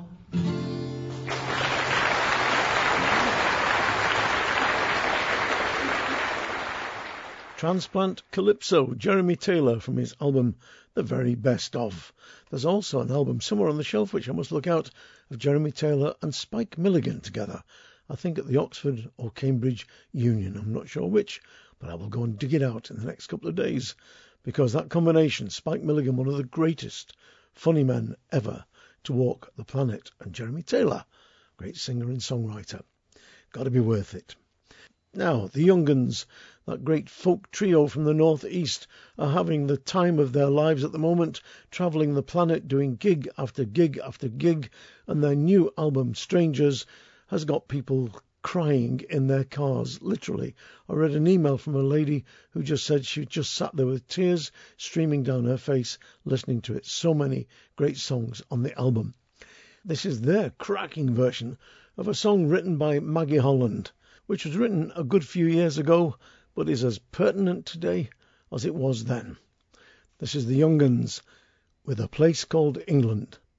Transplant Calypso, Jeremy Taylor, from his album The Very Best Of. There's also an album somewhere on the shelf which I must look out, of Jeremy Taylor and Spike Milligan together. I think at the Oxford or Cambridge Union, I'm not sure which, but I will go and dig it out in the next couple of days, because that combination, Spike Milligan, one of the greatest funny men ever to walk the planet, and Jeremy Taylor, great singer and songwriter. Got to be worth it. Now, the Young 'Uns, that great folk trio from the northeast, are having the time of their lives at the moment, travelling the planet, doing gig after gig after gig, and their new album, Strangers, has got people crying in their cars, literally. I read an email from a lady who just said she just sat there with tears streaming down her face listening to it. So many great songs on the album. This is their cracking version of a song written by Maggie Holland, which was written a good few years ago, but is as pertinent today as it was then. This is the Young 'Uns with A Place Called England.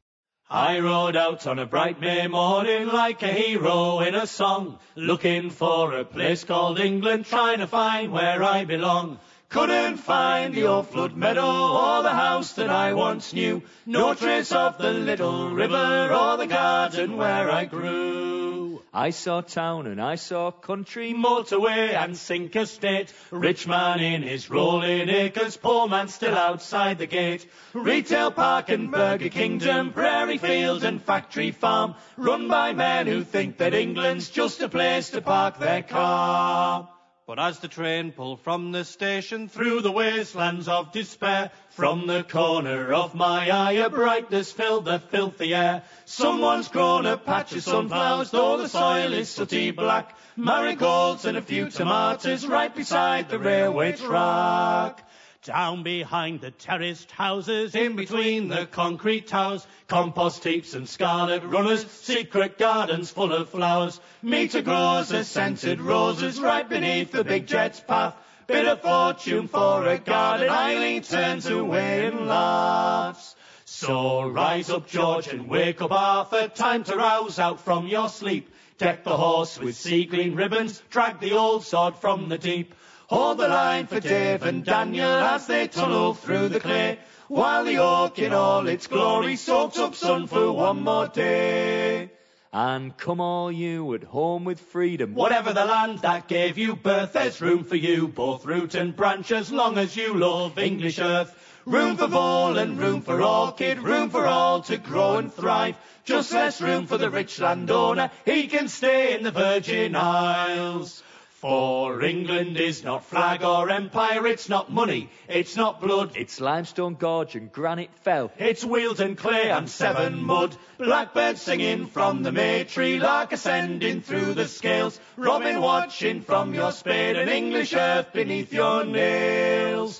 I rode out on a bright May morning like a hero in a song, looking for a place called England, trying to find where I belong. Couldn't find the old flood meadow or the house that I once knew, no trace of the little river or the garden where I grew. I saw town and I saw country, motorway and sink estate, rich man in his rolling acres, poor man still outside the gate. Retail park and Burger Kingdom, prairie field and factory farm, run by men who think that England's just a place to park their car. But as the train pulled from the station through the wastelands of despair, from the corner of my eye a brightness filled the filthy air. Someone's grown a patch of sunflowers, though the soil is sooty black, marigolds and a few tomatoes right beside the railway track. Down behind the terraced houses, in between the concrete towers, compost heaps and scarlet runners, secret gardens full of flowers. Meter grows as scented roses right beneath the big jet's path. Bit of fortune for a garden, Eileen turns away and laughs. So rise up, George, and wake up, Arthur, time to rouse out from your sleep. Deck the horse with sea green ribbons, drag the old sword from the deep. Hold the line for Dave and Daniel as they tunnel through the clay, while the oak in all its glory soaks up sun for one more day. And come all you at home with freedom, whatever the land that gave you birth, there's room for you, both root and branch, as long as you love English earth. Room for vole and room for orchid, room for all to grow and thrive, just less room for the rich landowner, he can stay in the Virgin Isles. For England is not flag or empire, it's not money, it's not blood, it's limestone gorge and granite fell, it's wheels and clay and Severn mud, blackbird singing from the may tree, lark ascending through the scales, robin watching from your spade, and English earth beneath your nails.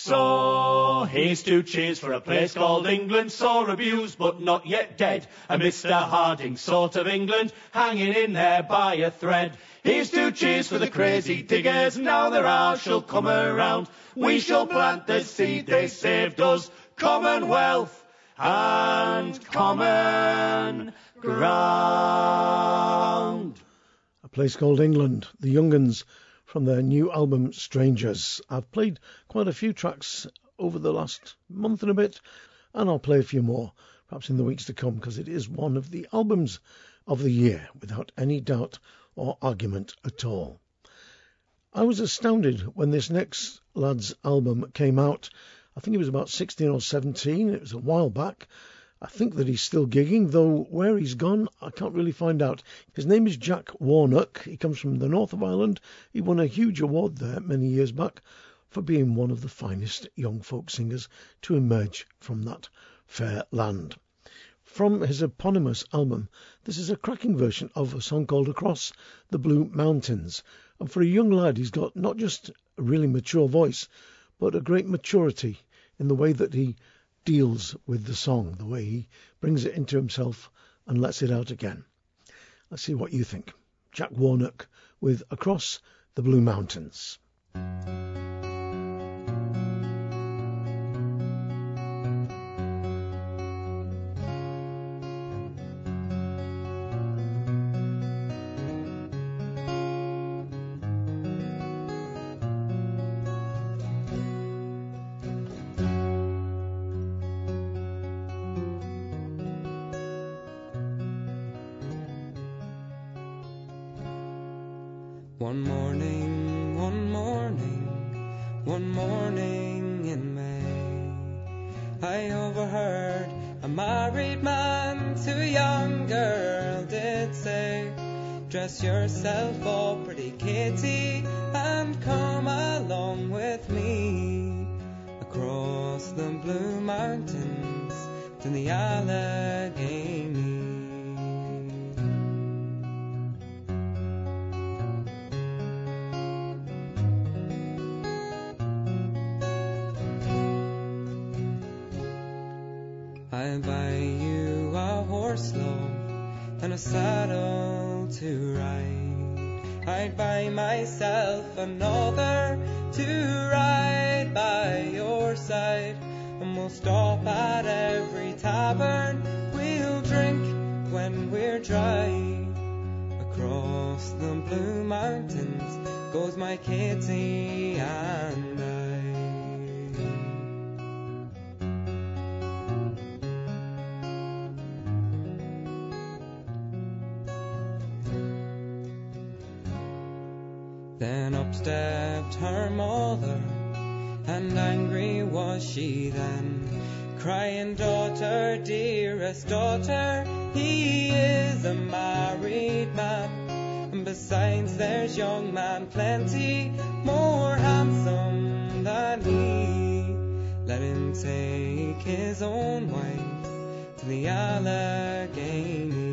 So here's to cheers for a place called England, sore abused but not yet dead, a Mr. Harding sort of England, hanging in there by a thread. Here's to cheers for the crazy diggers, now their hours shall come around, we shall plant the seed they saved us, Commonwealth and common ground. A place called England, the Young'uns, from their new album Strangers. I've played quite a few tracks over the last month and a bit, and I'll play a few more, perhaps in the weeks to come, because it is one of the albums of the year, without any doubt or argument at all. I was astounded when this next lad's album came out. I think he was about 16 or 17. It was a while back. I think that he's still gigging, though where he's gone, I can't really find out. His name is Jack Warnock. He comes from the north of Ireland. He won a huge award there many years back for being one of the finest young folk singers to emerge from that fair land. From his eponymous album, this is a cracking version of a song called Across the Blue Mountains. And for a young lad, he's got not just a really mature voice, but a great maturity in the way that he deals with the song, the way he brings it into himself and lets it out again. Let's see what you think. Jack Warnock with Across the Blue Mountains. One morning in May, I overheard a married man to a young girl did say, dress yourself up, pretty Katie, and come along with me across the Blue Mountains to the Allegheny. I'll buy you a horse, love, and a saddle to ride. I'd buy myself another to ride by your side, and we'll stop at every tavern, we'll when we're dry. Across the blue mountains goes my Kitty and I. Then up stepped her mother, and angry was she then, crying, "Daughter, dearest daughter, he is a married man, and besides there's young man plenty more handsome than he. Let him take his own wife to the Allegheny."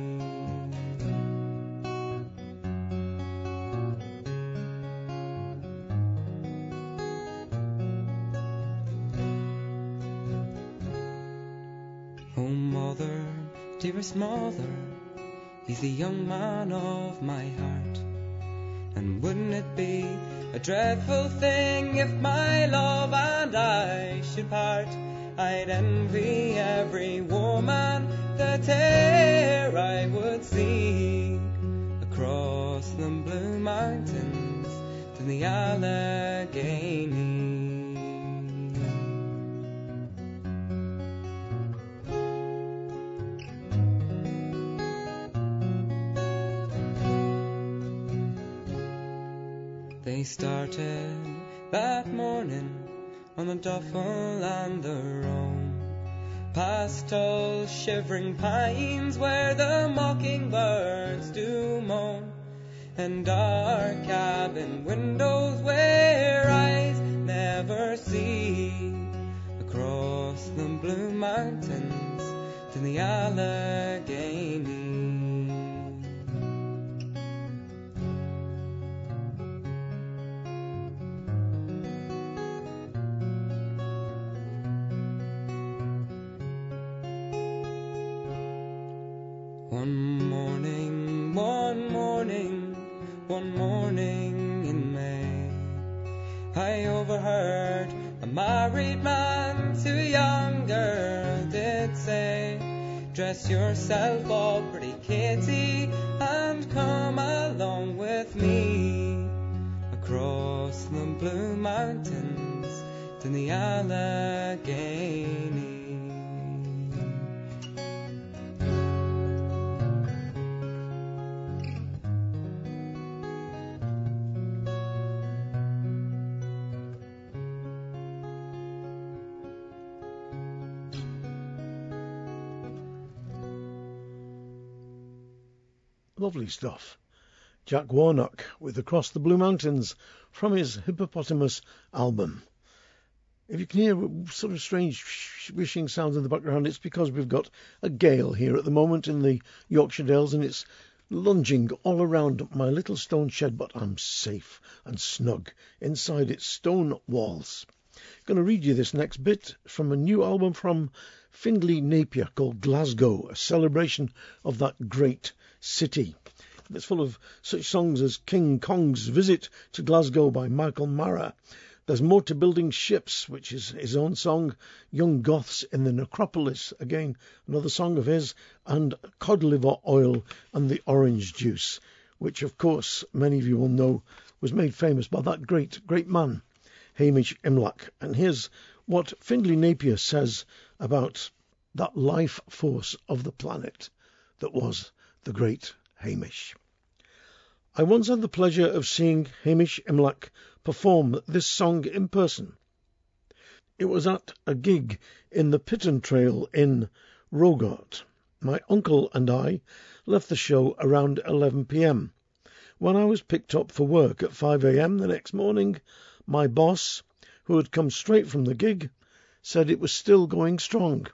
Oh mother, dearest mother, he's the young man of my heart. And wouldn't it be a dreadful thing if my love and I should part? I'd envy every woman that e'er I would see across the blue mountains to the Allegheny. They started that morning on the Duffel and the Rhone, past all shivering pines where the mockingbirds do moan, and dark cabin windows where eyes never see, across the blue mountains to the Allegheny. One morning in May, I overheard a married man to a young girl did say, "Dress yourself up, pretty Kitty, and come along with me across the blue mountains to the Allegheny." Lovely stuff. Jack Warnock with Across the Blue Mountains from his Hippopotamus album. If you can hear sort of strange wishing sounds in the background, it's because we've got a gale here at the moment in the Yorkshire Dales, and it's lunging all around my little stone shed, but I'm safe and snug inside its stone walls. I'm going to read you this next bit from a new album from Findlay Napier called Glasgow, a celebration of that great city. It's full of such songs as King Kong's Visit to Glasgow by Michael Mara. There's More to Building Ships, which is his own song. Young Goths in the Necropolis, again, another song of his. And Cod Liver Oil and the Orange Juice, which, of course, many of you will know was made famous by that great man, Hamish Imlach. And here's what Findlay Napier says about that life force of the planet that was the great Hamish. I once had the pleasure of seeing Hamish Imlach perform this song in person. It was at a gig in the Pitton Trail in Rogart. My uncle and I left the show around 11 p.m. When I was picked up for work at 5 a.m. the next morning, my boss, who had come straight from the gig, said it was still going strong.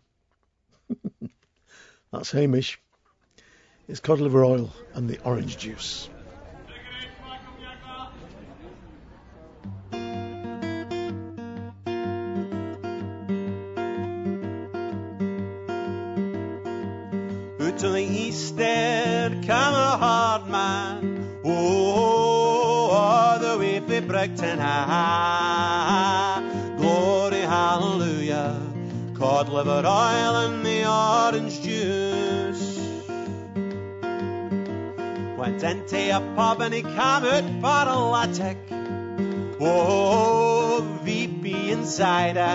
That's Hamish. It's Cod Liver Oil and the Orange Juice. Out to the east end came a hard man, oh, the way for Brigton High. Glory, hallelujah, Cod Liver Oil and the Orange Juice. went into a pub and he came out paralytic. Oh, VP inside it,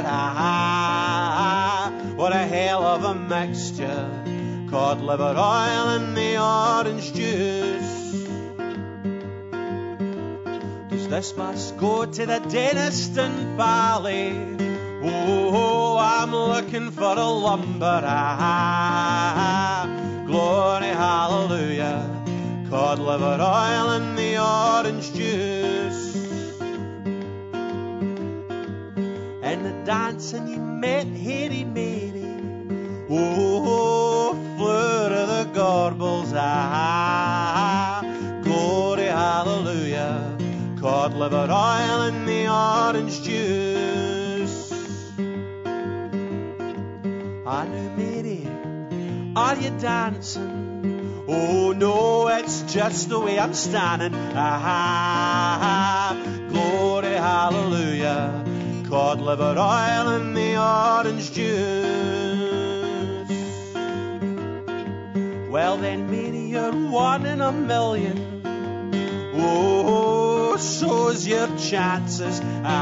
what a hell of a mixture. Cod liver oil and the orange juice. Does this must go to the Denniston Valley? Oh, I'm looking for a lumber. Glory, hallelujah. Cod liver oil and the orange juice. And the dancing you met Harry Mary. Oh, floor of the Gorbles. Glory, hallelujah. Cod liver oil and the orange juice. I know, Mary, are you dancing? Oh no, it's just the way I'm standing. Glory, hallelujah. Cod liver oil and the orange juice. Well then, Mary, you're 1 in a million. Oh, so's your chances.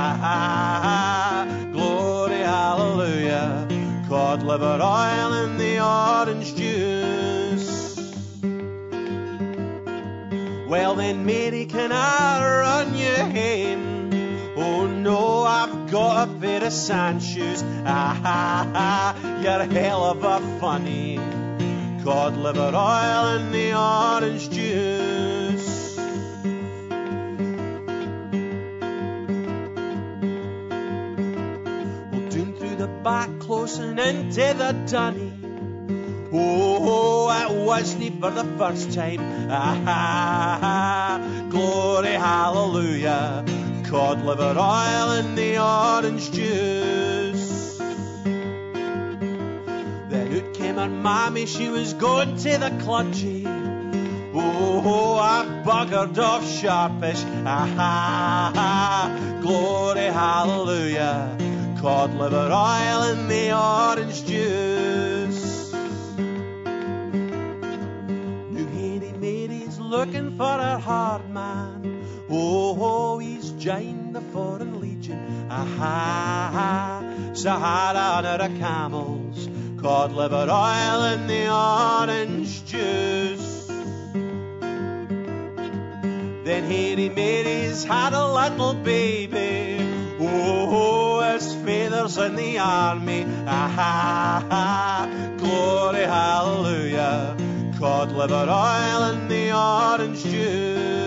Glory, hallelujah. Cod liver oil and the orange juice. Well then, Mary, can I run you home? Oh no, I've got a pair of sand shoes. You're hell of a funny. Cod liver oil and the orange juice. Well, down through the back close and into the dunny. Oh, it wasn't for the first time. Glory, hallelujah. Cod liver oil and the orange juice. Then out came her mammy, she was going to the cludgy. Oh, I buggered off sharpish. Glory, hallelujah. Cod liver oil and the orange juice. New Harry Mary's looking for her hard man. Oh, he's joined the Foreign Legion. Sahara under the camels. Cod liver oil and the orange juice. Then Harry Mary's had a little baby. Oh, his father's in the army. Glory, hallelujah. Cod liver oil and the orange juice.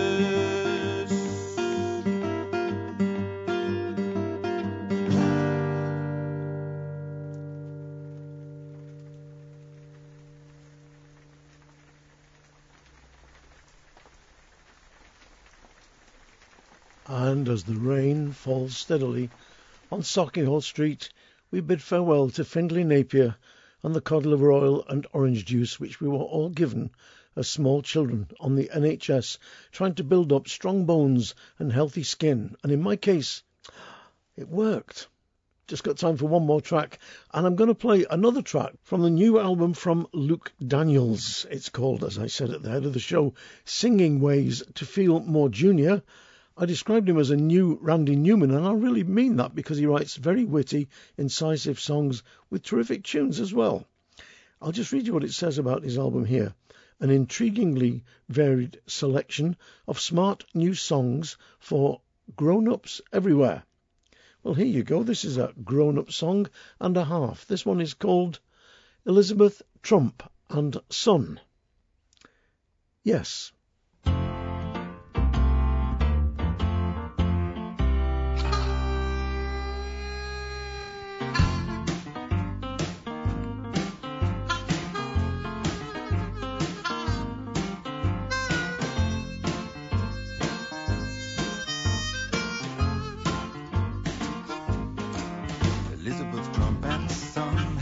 And as the rain falls steadily on Sauchiehall Street, we bid farewell to Findlay Napier and the cod liver oil and orange juice which we were all given as small children on the NHS, trying to build up strong bones and healthy skin. And in my case, it worked. Just got time for one more track, and I'm going to play another track from the new album from Luke Daniels. It's called, as I said at the head of the show, Singing Ways to Feel More Junior. I described him as a new Randy Newman, and I really mean that because he writes very witty, incisive songs with terrific tunes as well. I'll just read you what it says about his album here. An intriguingly varied selection of smart new songs for grown-ups everywhere. Well, here you go. This is a grown-up song and a half. This one is called Elizabeth Trump and Son. Yes.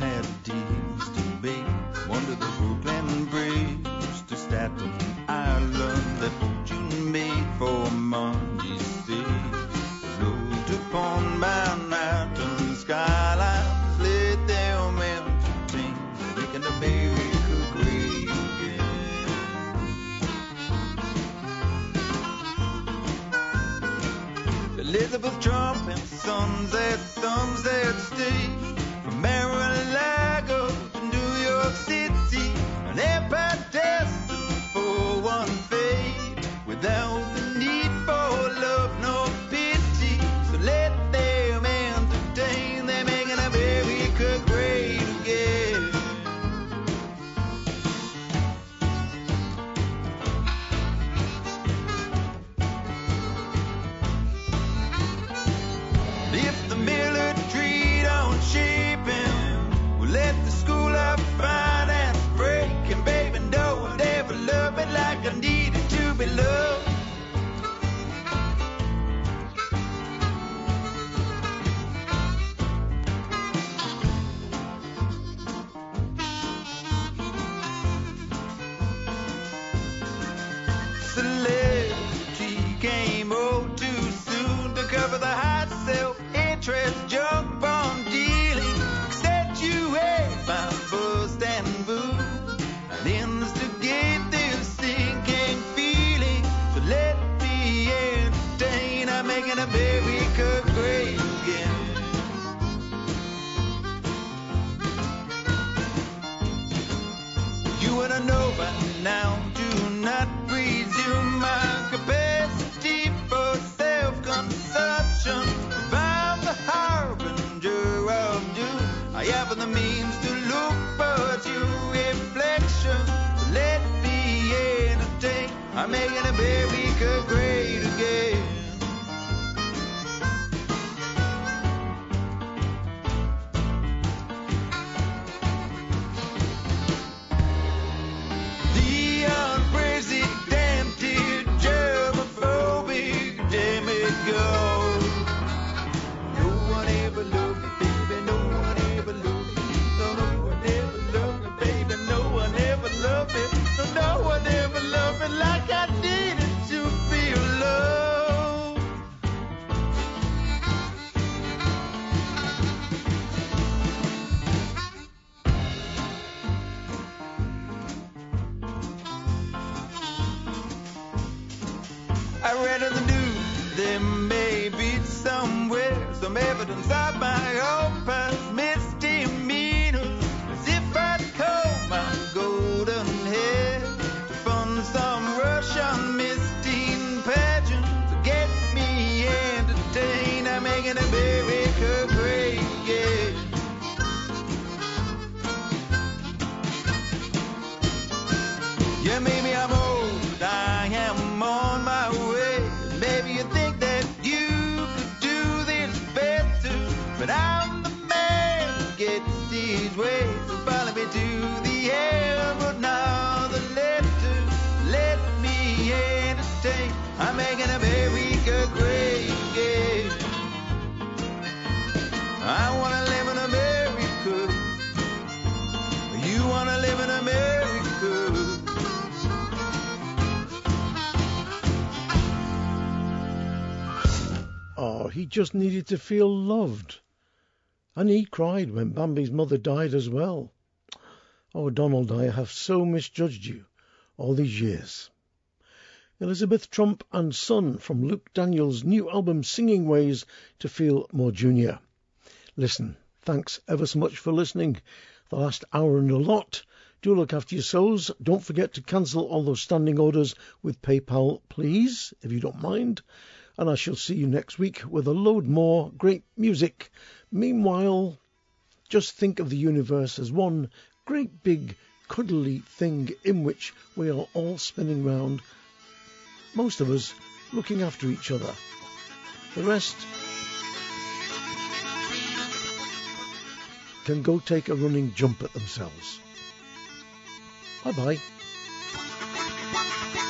Ireland. interest, junk bond dealing, accentuate my bust and booze. And ends to get this sinking feeling. So let me entertain. I'm making America great again. You and I know by now, do not presume my capacity for self-consumption. If I'm the harbinger of doom, I have the means to look but your reflection. So let me entertain. I'm making America great again. I read in the news there may be somewhere some evidence of my own past misdemeanors. As if I'd comb my golden hair to fund some Russian misdeed pageant to get me entertained. I'm making America great again. Yeah, maybe I'm old, I am on my way. Maybe you think that you could do this better, but I'm the man who gets these ways. So follow me to the end, but now the letter, let me entertain. I'm making America great again. I wanna live in America. You wanna live in America. Oh, he just needed to feel loved. And he cried when Bambi's mother died as well. Oh, Donald, I have so misjudged you all these years. Elizabeth Trump and Son from Luke Daniels' new album Singing Ways to Feel More Junior. Listen, thanks ever so much for listening the last hour and a lot. Do look after your souls. Don't forget to cancel all those standing orders with PayPal, please, if you don't mind. And I shall see you next week with a load more great music. Meanwhile, just think of the universe as one great big cuddly thing in which we are all spinning round, most of us looking after each other. The rest can go take a running jump at themselves. Bye-bye.